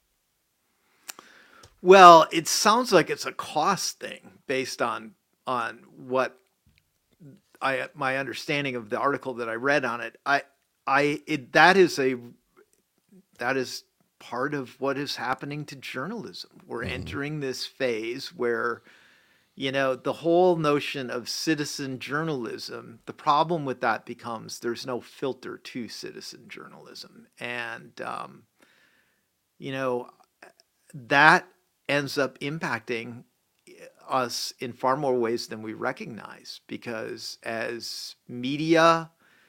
Well, it sounds like it's a cost thing based on on what I my understanding of the article that I read on it. I I it, that is a that is part of what is happening to journalism. We're Mm-hmm. entering this phase where you know the whole notion of citizen journalism, the problem with that becomes there's no filter to citizen journalism, and um, you know that ends up impacting us in far more ways than we recognize, because as media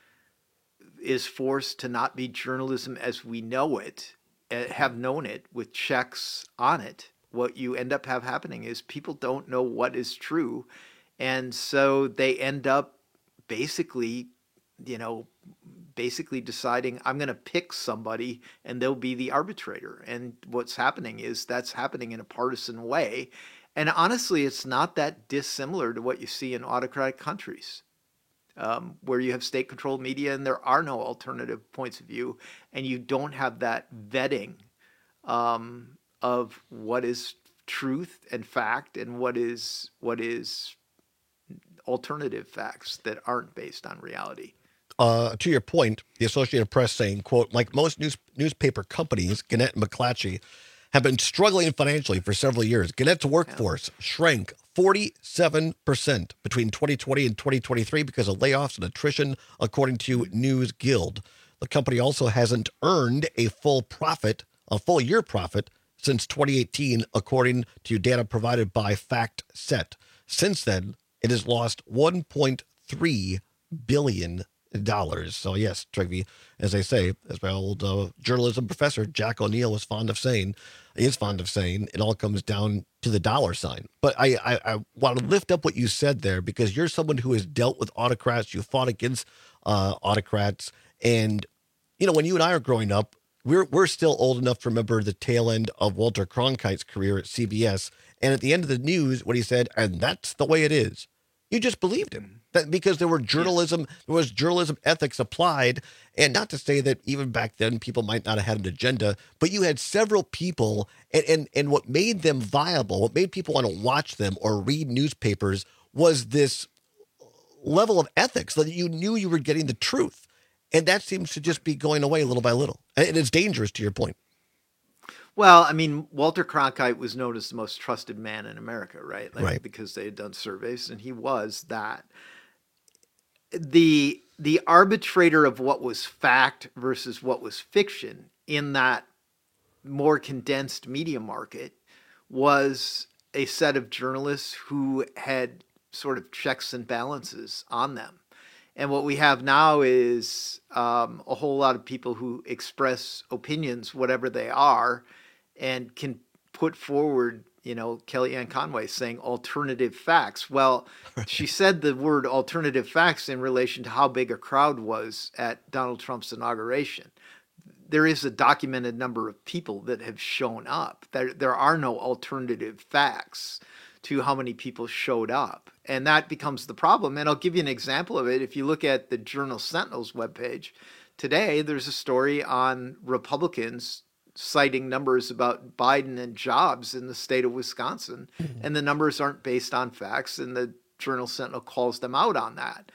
is forced to not be journalism as we know it, eh, have known it with checks on it, what you end up have happening is people don't know what is true, and so they end up basically, you know, basically deciding I'm going to pick somebody and they'll be the arbitrator. And what's happening is that's happening in a partisan way. And honestly, it's not that dissimilar to what you see in autocratic countries, um, where you have state-controlled media and there are no alternative points of view, and you don't have that vetting um, of what is truth and fact and what is what is alternative facts that aren't based on reality. Uh, to your point, the Associated Press saying, quote, like most news, newspaper companies, Gannett and McClatchy have been struggling financially for several years. Gannett's workforce shrank forty-seven percent between twenty twenty and twenty twenty-three because of layoffs and attrition, according to News Guild. The company also hasn't earned a full profit, a full year profit, since twenty eighteen, according to data provided by FactSet. Since then, it has lost one point three billion dollars. So yes, Trigby, as they say, as my old uh, journalism professor Jack O'Neill was fond of saying, he is fond of saying, it all comes down to the dollar sign. But I, I, I want to lift up what you said there, because you're someone who has dealt with autocrats. You fought against uh, autocrats, and you know when you and I are growing up, we're we're still old enough to remember the tail end of Walter Cronkite's career at C B S. And at the end of the news, when he said, "And that's the way it is," you just believed him. That because there were journalism, there was journalism ethics applied, and not to say that even back then people might not have had an agenda, but you had several people, and and, and what made them viable, what made people want to watch them or read newspapers was this level of ethics that you knew you were getting the truth. And that seems to just be going away little by little. And it's dangerous, to your point. Well, I mean, Walter Cronkite was known as the most trusted man in America, right? Like, Right. Because they had done surveys, and he was that. The the arbitrator of what was fact versus what was fiction in that more condensed media market was a set of journalists who had sort of checks and balances on them. And what we have now is um, a whole lot of people who express opinions, whatever they are, and can put forward, you know, Kellyanne Conway saying alternative facts. Well, she said the word alternative facts in relation to how big a crowd was at Donald Trump's inauguration. There is a documented number of people that have shown up. There, there are no alternative facts to how many people showed up. And that becomes the problem. And I'll give you an example of it. If you look at the Journal Sentinel's webpage today, there's a story on Republicans citing numbers about Biden and jobs in the state of Wisconsin. Mm-hmm. And the numbers aren't based on facts. And the Journal Sentinel calls them out on that.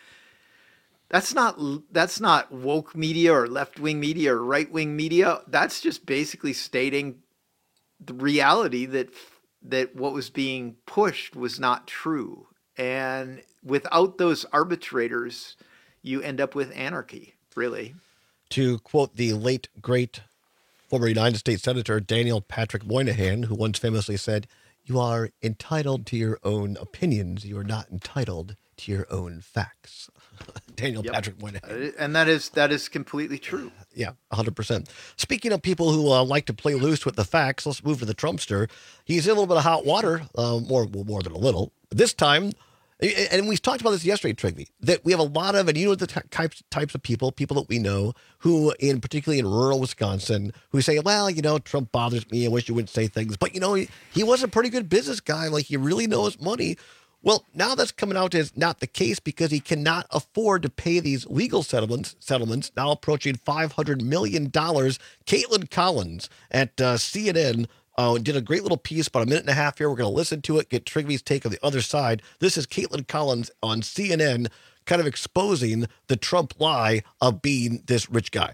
That's not that's not woke media or left-wing media or right-wing media. That's just basically stating the reality that that what was being pushed was not true. And without those arbitrators, you end up with anarchy, really. To quote the late, great former United States Senator Daniel Patrick Moynihan, who once famously said, "You are entitled to your own opinions. You are not entitled to your own facts." Daniel Yep. Patrick Moynihan. And that is that is completely true. Yeah, one hundred percent. Speaking of people who uh, like to play loose with the facts, let's move to the Trumpster. He's in a little bit of hot water, uh, more well, more than a little. This time, and we talked about this yesterday, Trigby, that we have a lot of, and you know the t- types types of people, people that we know, who, in particularly in rural Wisconsin, who say, well, you know, Trump bothers me. I wish you wouldn't say things. But, you know, he, he was a pretty good business guy. Like, he really knows money. Well, now that's coming out as not the case because he cannot afford to pay these legal settlements, settlements now approaching five hundred million dollars. Caitlin Collins at uh, C N N uh, did a great little piece, about a minute and a half here. We're going to listen to it, get Trigby's take on the other side. This is Caitlin Collins on C N N kind of exposing the Trump lie of being this rich guy.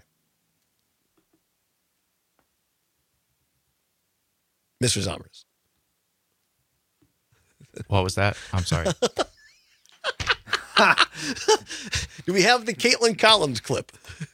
Mister Zomers. What was that? I'm sorry. Do we have the Caitlin Collins clip?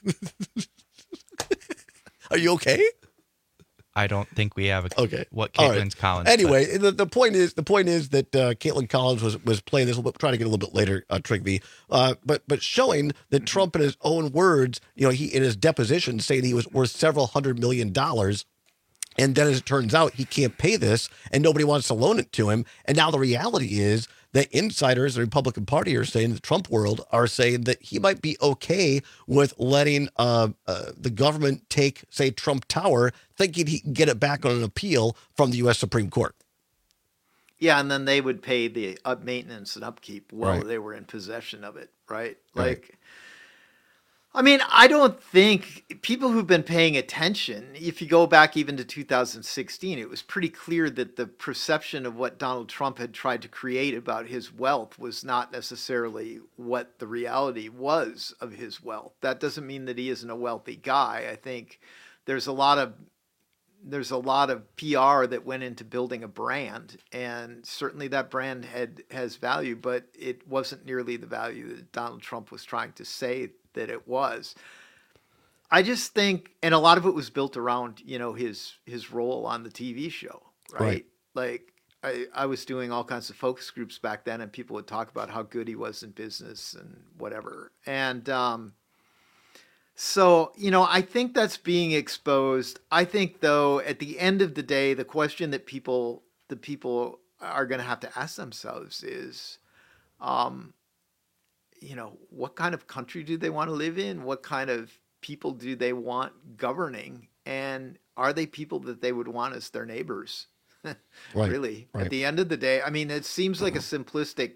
Are you okay? I don't think we have a, okay. what All Caitlin's right. Collins. Anyway, the, the point is the point is that uh, Caitlin Collins was was playing this. We'll try to get a little bit later, uh, Trigby, uh, but but showing that Trump, in his own words, you know, he in his deposition saying he was worth several hundred million dollars. And then as it turns out, he can't pay this and nobody wants to loan it to him. And now the reality is that insiders, the Republican Party are saying, the Trump world are saying that he might be okay with letting uh, uh, the government take, say, Trump Tower, thinking he can get it back on an appeal from the U S Supreme Court. Yeah, and then they would pay the up maintenance and upkeep while Right. they were in possession of it, right? Right. Like, I mean, I don't think people who've been paying attention, if you go back even to two thousand sixteen, it was pretty clear that the perception of what Donald Trump had tried to create about his wealth was not necessarily what the reality was of his wealth. That doesn't mean that he isn't a wealthy guy. I think there's a lot of there's a lot of P R that went into building a brand, and certainly that brand had has value, but it wasn't nearly the value that Donald Trump was trying to say that it was. I just think, and a lot of it was built around, you know, his his role on the T V show, right? Right. Like I, I was doing all kinds of focus groups back then, and people would talk about how good he was in business and whatever. And um, so, you know, I think that's being exposed. I think, though, at the end of the day, the question that people the people are going to have to ask themselves is, um, you know, what kind of country do they want to live in? What kind of people do they want governing? And are they people that they would want as their neighbors? Right, Really? right. At the end of the day, I mean, it seems like a simplistic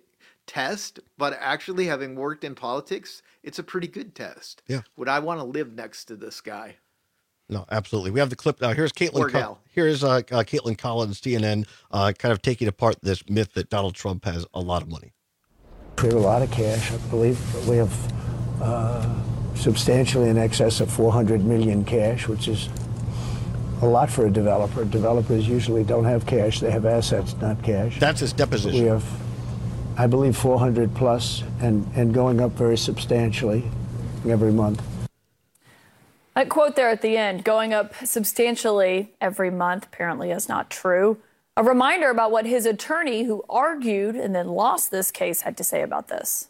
test, but actually having worked in politics, it's a pretty good test. Yeah. Would I want to live next to this guy? No, absolutely. We have the clip now. Here's Caitlin. Or Co- gal. here's uh, uh, Caitlin Collins, C N N, uh, kind of taking apart this myth that Donald Trump has a lot of money. We have a lot of cash. I believe we have uh, substantially in excess of four hundred million cash, which is a lot for a developer. Developers usually don't have cash; they have assets, not cash. That's his deposition. We have, I believe, four hundred plus, and and going up very substantially every month. That quote there at the end, going up substantially every month, apparently is not true. A reminder about what his attorney, who argued and then lost this case, had to say about this.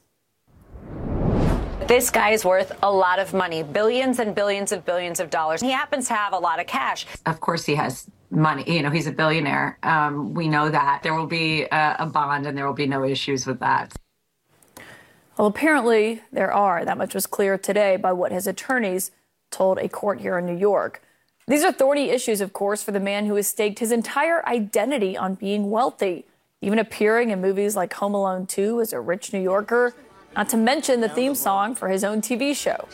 This guy is worth a lot of money, billions and billions of billions of dollars. He happens to have a lot of cash. Of course he has money. You know, he's a billionaire. Um, we know that. There will be a, a bond and there will be no issues with that. Well, apparently there are. That much was clear today by what his attorneys told a court here in New York. These are thorny issues, of course, for the man who has staked his entire identity on being wealthy, even appearing in movies like Home Alone two as a rich New Yorker, not to mention the theme song for his own T V show.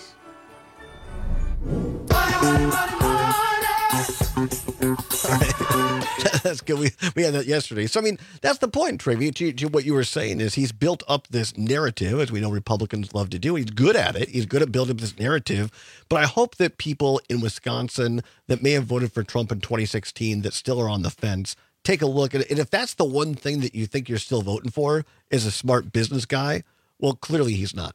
That's good. We, we had that yesterday. So, I mean, that's the point, Trivia, to, to what you were saying is he's built up this narrative, as we know Republicans love to do. He's good at it. He's good at building up this narrative. But I hope that people in Wisconsin that may have voted for Trump in twenty sixteen that still are on the fence take a look at it. And if that's the one thing that you think you're still voting for is a smart business guy, well, clearly he's not.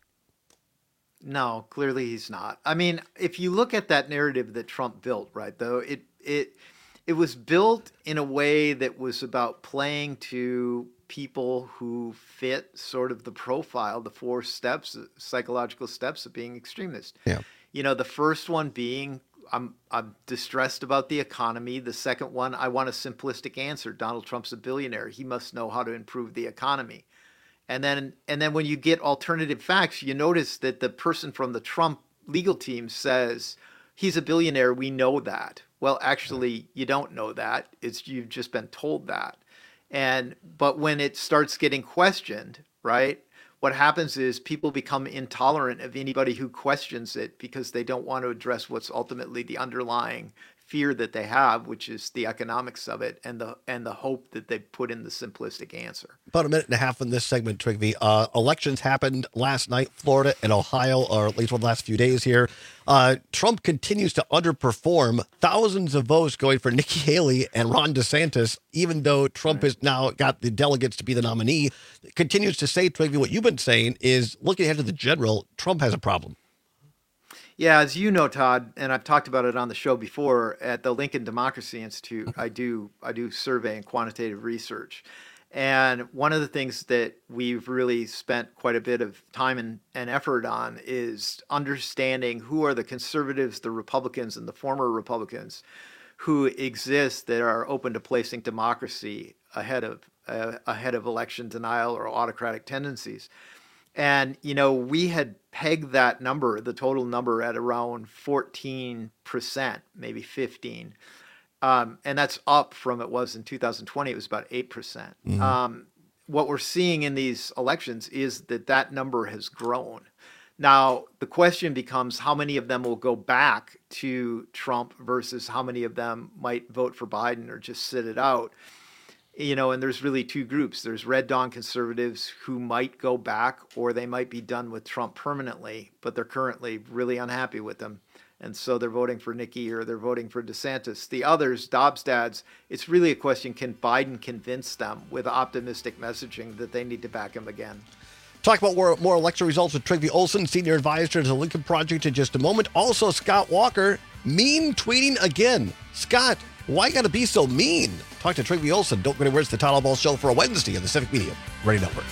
No, clearly he's not. I mean, if you look at that narrative that Trump built, right, though, it it it was built in a way that was about playing to people who fit sort of the profile, the four steps, psychological steps of being extremist. Yeah. You know, the first one being I'm I'm distressed about the economy. The second one, I want a simplistic answer. Donald Trump's a billionaire. He must know how to improve the economy. And then and then when you get alternative facts, you notice that the person from the Trump legal team says he's a billionaire. We know that. Well, actually, you don't know that. It's you've just been told that. And but when it starts getting questioned, right? What happens is people become intolerant of anybody who questions it because they don't want to address what's ultimately the underlying fear that they have, which is the economics of it and the and the hope that they put in the simplistic answer. About a minute and a half in this segment, Trigby. Uh, elections happened last night, Florida and Ohio, or at least for the last few days here. Uh, Trump continues to underperform. Thousands of votes going for Nikki Haley and Ron DeSantis, even though Trump has now got the delegates to be the nominee. Continues to say, Trigby, what you've been saying is, looking ahead to the general, Trump has a problem. Yeah, as you know, Todd, and I've talked about it on the show before, at the Lincoln Democracy Institute, I do I do survey and quantitative research. And one of the things that we've really spent quite a bit of time and, and effort on is understanding who are the conservatives, the Republicans, and the former Republicans who exist that are open to placing democracy ahead of uh, ahead of election denial or autocratic tendencies. And, you know, we had pegged that number, the total number, at around fourteen percent, maybe fifteen. Um, and that's up from it was in two thousand twenty. It was about eight percent. Mm-hmm. Um, what we're seeing in these elections is that that number has grown. Now, the question becomes how many of them will go back to Trump versus how many of them might vote for Biden or just sit it out. You know, and there's really two groups. There's Red Dawn conservatives who might go back or they might be done with Trump permanently, but they're currently really unhappy with him. And so they're voting for Nikki or they're voting for DeSantis. The others, Dobbs dads, it's really a question, can Biden convince them with optimistic messaging that they need to back him again? Talk about more, more election results with Trygve Olsen, senior advisor to the Lincoln Project, in just a moment. Also, Scott Walker, mean tweeting again. Scott, why gotta be so mean? Talk to Trygve Olsen. Don't go anywhere. It's the Todd Ball Show for a Wednesday on the Civic Media Radio Network.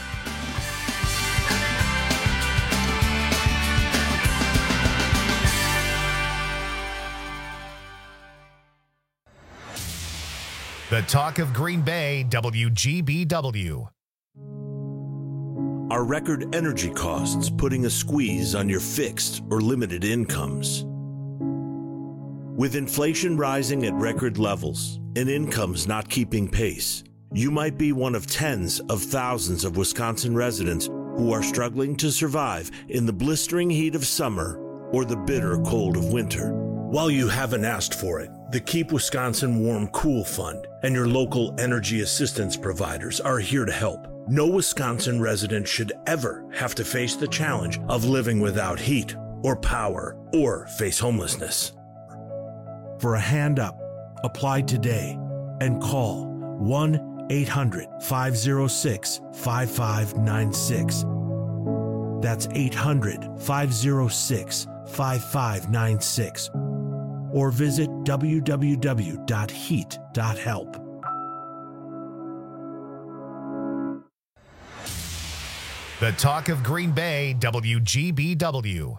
The talk of Green Bay, W G B W. Are record energy costs putting a squeeze on your fixed or limited incomes? With inflation rising at record levels and incomes not keeping pace, You might be one of tens of thousands of Wisconsin residents who are struggling to survive in the blistering heat of summer or the bitter cold of winter. While you haven't asked for it, the Keep Wisconsin Warm Cool Fund and your local energy assistance providers are here to help. No Wisconsin resident should ever have to face the challenge of living without heat or power or face homelessness. For a hand up, apply today and call one eight hundred, five oh six, five five nine six. That's eight hundred, five oh six, five five nine six. Or visit w w w dot heat dot help. The talk of Green Bay, W G B W.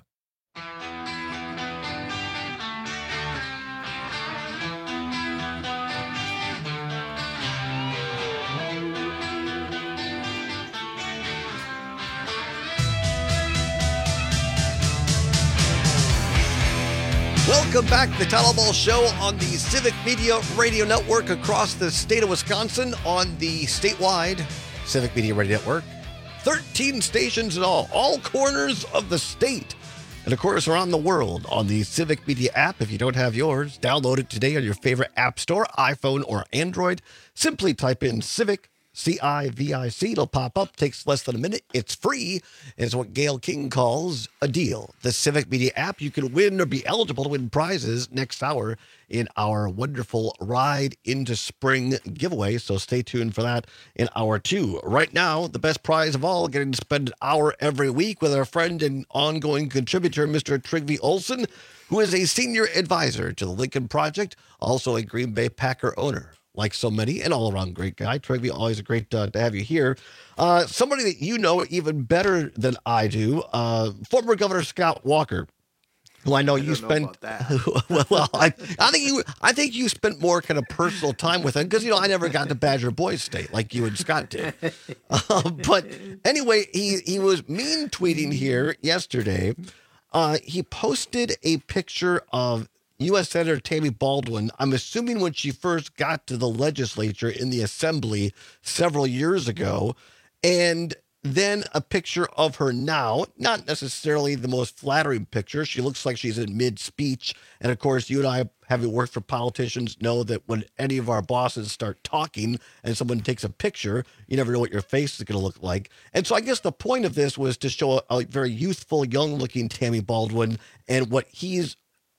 Welcome back to the Tyler Ball Show on the Civic Media Radio Network across the state of Wisconsin on the statewide Civic Media Radio Network. thirteen stations in all, all corners of the state. And of course, around the world on the Civic Media app. If you don't have yours, download it today on your favorite app store, iPhone or Android. Simply type in Civic, C I V I C. It'll pop up. Takes less than a minute. It's free. It's what Gail King calls a deal. The Civic Media app. You can win or be eligible to win prizes next hour in our wonderful Ride into Spring giveaway. So stay tuned for that in hour two. Right now, the best prize of all, getting to spend an hour every week with our friend and ongoing contributor, Mister Trygve Olsen, who is a senior advisor to the Lincoln Project, also a Green Bay Packer owner. Like so many, and all-around great guy. Trygve, always a great uh, to have you here. Uh, somebody that you know even better than I do, uh, former Governor Scott Walker, who I know I you don't know spent. about that. well, well I, I think you, I think you spent more kind of personal time with him because you know I never got to Badger Boys State like you and Scott did. Uh, but anyway, he he was mean tweeting here yesterday. Uh, he posted a picture of U S Senator Tammy Baldwin, I'm assuming when she first got to the legislature in the assembly several years ago, and then a picture of her now, not necessarily the most flattering picture. She looks like she's in mid-speech. And of course, you and I, having worked for politicians, know that when any of our bosses start talking and someone takes a picture, you never know what your face is going to look like. And so I guess the point of this was to show a, a very youthful, young-looking Tammy Baldwin, and what he's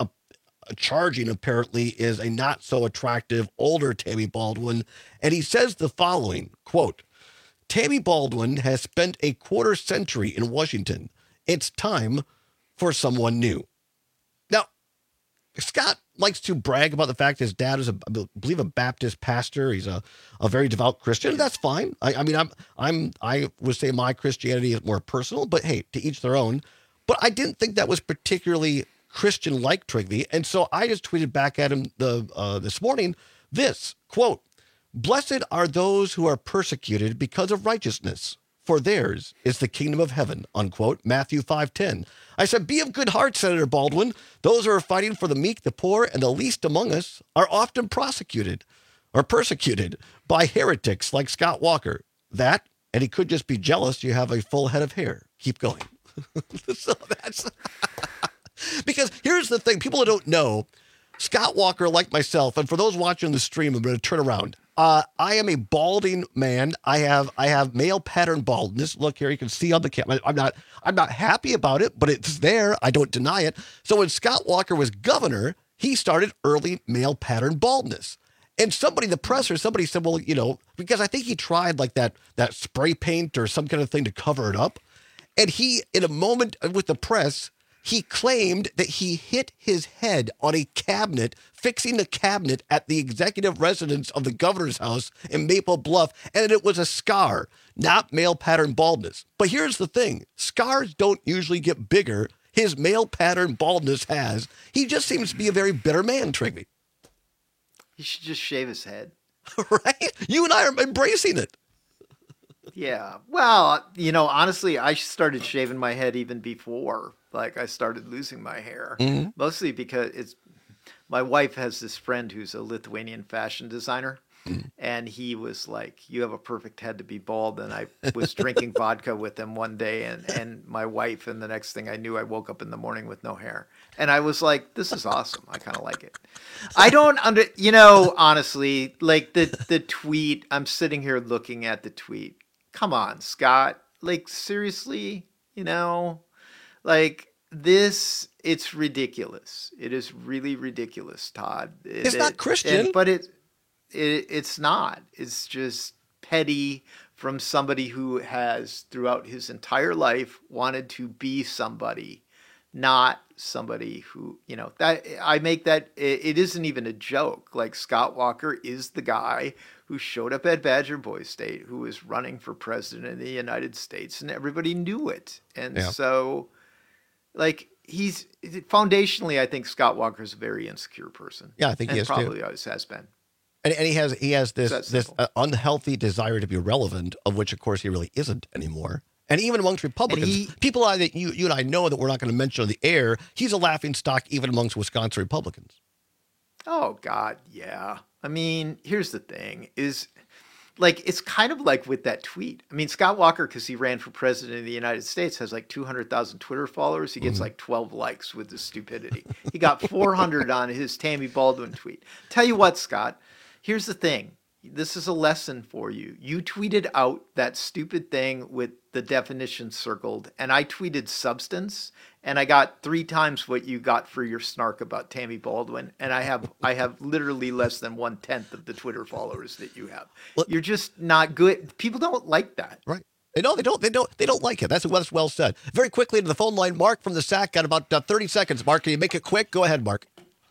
charging apparently is a not so attractive older Tammy Baldwin. And he says the following, quote, Tammy Baldwin has spent a quarter century in Washington. It's time for someone new. Now, Scott likes to brag about the fact his dad is, a, I believe, a Baptist pastor. He's a, a very devout Christian. That's fine. I, I mean, I'm, I'm, I would say my Christianity is more personal, but hey, to each their own. But I didn't think that was particularly Christian like Trygve, and so I just tweeted back at him the uh, this morning this quote: "Blessed are those who are persecuted because of righteousness, for theirs is the kingdom of heaven." Unquote. Matthew five ten. I said, "Be of good heart, Senator Baldwin. Those who are fighting for the meek, the poor, and the least among us are often prosecuted or persecuted by heretics like Scott Walker. That, and he could just be jealous you have a full head of hair. Keep going." So that's. Because here's the thing, people that don't know, Scott Walker, like myself, and for those watching the stream, I'm going to turn around. Uh, I am a balding man. I have I have male pattern baldness. Look here, you can see on the camera. I'm not I'm not happy about it, but it's there. I don't deny it. So when Scott Walker was governor, he started early male pattern baldness. And somebody, the presser, somebody said, well, you know, because I think he tried like that that spray paint or some kind of thing to cover it up. And he, in a moment with the press, he claimed that he hit his head on a cabinet, fixing the cabinet at the executive residence of the governor's house in Maple Bluff, and it was a scar, not male pattern baldness. But here's the thing. Scars don't usually get bigger. His male pattern baldness has. He just seems to be a very bitter man, Trygve. He should just shave his head. Right? You and I are embracing it. Yeah. Well, you know, honestly, I started shaving my head even before, like, I started losing my hair. Mm-hmm. Mostly because it's my wife has this friend who's a Lithuanian fashion designer, And he was like, you have a perfect head to be bald. And I was drinking vodka with him one day and, and my wife. And the next thing I knew, I woke up in the morning with no hair. And I was like, this is awesome. I kind of like it. I don't under, you know, honestly, like the, the tweet, I'm sitting here looking at the tweet. Come on, Scott. Like, seriously, you know, like this, it's ridiculous. It is really ridiculous, Todd. It, It's not it- Christian. and- but it, it, it's not. It's just petty from somebody who has, throughout his entire life, wanted to be somebody, not somebody who, you know, that I make that, it, it isn't even a joke. Like, Scott Walker is the guy who showed up at Badger Boy State, who was running for president of the United States, and everybody knew it. And Yeah. so, like, he's foundationally, I think Scott Walker is a very insecure person. Yeah, I think he and is, too. probably always has been. And, and he has he has this It's that this simple. uh, unhealthy desire to be relevant, of which, of course, he really isn't anymore. And even amongst Republicans, he- people I, that you you and I know that we're not going to mention on the air, he's a laughing stock even amongst Wisconsin Republicans. Oh God, yeah. I mean, here's the thing: is like it's kind of like with that tweet. I mean, Scott Walker, because he ran for president of the United States, has like two hundred thousand Twitter followers. He gets like twelve likes with his stupidity. He got four hundred on his Tammy Baldwin tweet. Tell you what, Scott. Here's the thing. This is a lesson for you. You tweeted out that stupid thing with the definition circled, and I tweeted substance, and I got three times what you got for your snark about Tammy Baldwin, and I have I have literally less than one tenth of the Twitter followers that you have. You're just not good. People don't like that. Right. They don't. They don't. They don't. They don't like it. That's that's well said. Very quickly to the phone line, Mark from the S A C. Got about uh, thirty seconds. Mark, can you make it quick? Go ahead, Mark.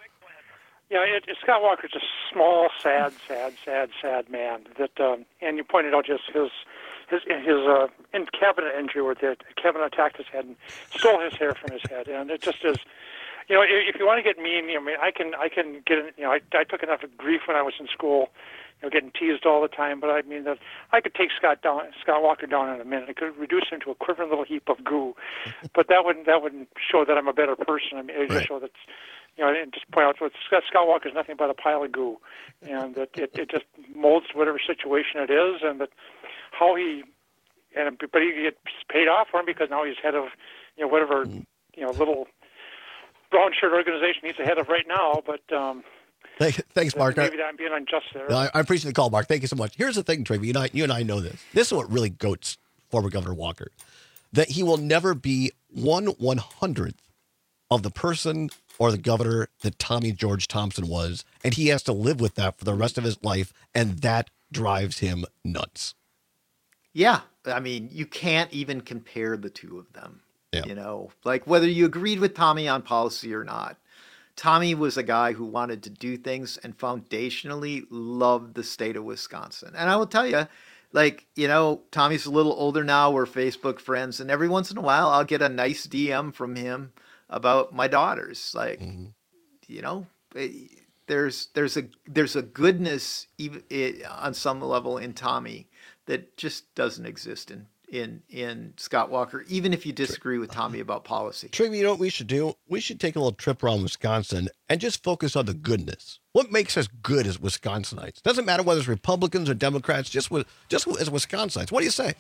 Yeah, it, it, Scott Walker's a small, sad, sad, sad, sad man. That, um, and you pointed out just his his his uh, in cabinet injury where the cabinet attacked his head and stole his hair from his head, and it just is. You know, if, if you want to get mean, you know, I mean, I can I can get. In, you know, I, I took enough grief when I was in school, you know, getting teased all the time. But I mean that I could take Scott down, Scott Walker down in a minute. I could reduce him to a quivering little heap of goo, but that wouldn't that wouldn't show that I'm a better person. I mean, it would just show that. You know, and just point out that Scott, Scott Walker is nothing but a pile of goo, and that it, it just molds to whatever situation it is, and that how he, and but he gets paid off for him because now he's head of, you know, whatever, you know, little brown shirt organization he's the head of right now. But um, Thank, thanks, Mark. maybe I'm being unjust there. I, I appreciate the call, Mark. Thank you so much. Here's the thing, Travi. You and I, you and I know this. This is what really goats former Governor Walker, that he will never be one one hundredth of the person or the governor that Tommy George Thompson was, and he has to live with that for the rest of his life, and that drives him nuts. Yeah, I mean, you can't even compare the two of them. Yeah. You know, like whether you agreed with Tommy on policy or not, Tommy was a guy who wanted to do things and foundationally loved the state of Wisconsin. And I will tell you, like, you know, Tommy's a little older now. We're Facebook friends, and every once in a while, I'll get a nice D M from him about my daughters. Like, Mm-hmm. you know, it- there's there's a there's a goodness even it, on some level in Tommy that just doesn't exist in in in Scott Walker, even if you disagree with Tommy about policy. Travi, you know what we should do? We should take a little trip around Wisconsin and just focus on the goodness. What makes us good as Wisconsinites? Doesn't matter whether it's Republicans or Democrats, just, with, just as Wisconsinites. What do you say?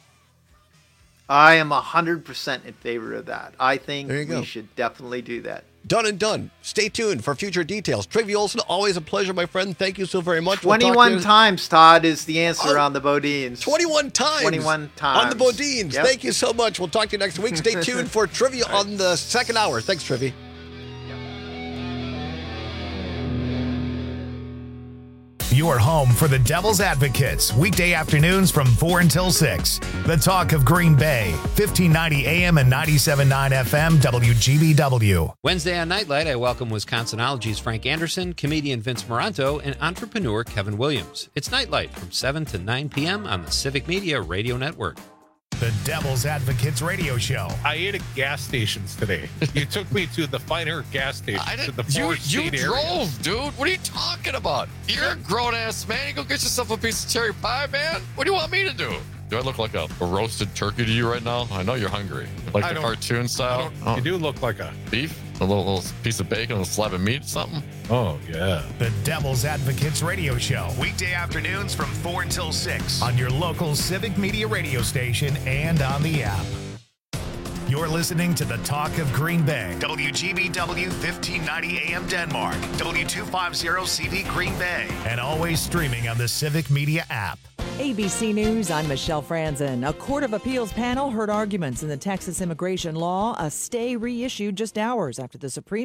I am one hundred percent in favor of that. I think There you go. we should definitely do that. Done and done. Stay tuned for future details. Travi Olson, always a pleasure, my friend. Thank you so very much. We'll talk to twenty-one you- times, Todd, is the answer on the Bodines. twenty-one times. twenty-one times. On the Bodines. Yep. Thank you so much. We'll talk to you next week. Stay tuned for trivia on the second hour. Thanks, Travi. Your home for the Devil's Advocates, weekday afternoons from four until six. The Talk of Green Bay, fifteen ninety A M and ninety-seven point nine F M, W G B W. Wednesday on Nightlight, I welcome Wisconsinology's Frank Anderson, comedian Vince Moranto, and entrepreneur Kevin Williams. It's Nightlight from seven to nine P M on the Civic Media Radio Network. The Devil's Advocates Radio Show. I ate at gas stations today. You took me to the finer gas station. I to didn't, the you four you seat area. drove, dude. What are you talking about? You're a grown ass man. You go get yourself a piece of cherry pie, man. What do you want me to do? Do I look like a, a roasted turkey to you right now? I know you're hungry. Like I the don't- cartoon style. You do look like a beef. A little, little piece of bacon, a slab of meat, something. Oh, yeah. The Devil's Advocates Radio Show, weekday afternoons from four until six on your local Civic Media radio station and on the app. You're listening to the Talk of Green Bay, W G B W fifteen ninety A M Denmark, W two fifty C V Green Bay, and always streaming on the Civic Media app. A B C News, I'm Michelle Franzen. A Court of Appeals panel heard arguments in the Texas immigration law. A stay reissued just hours after the Supreme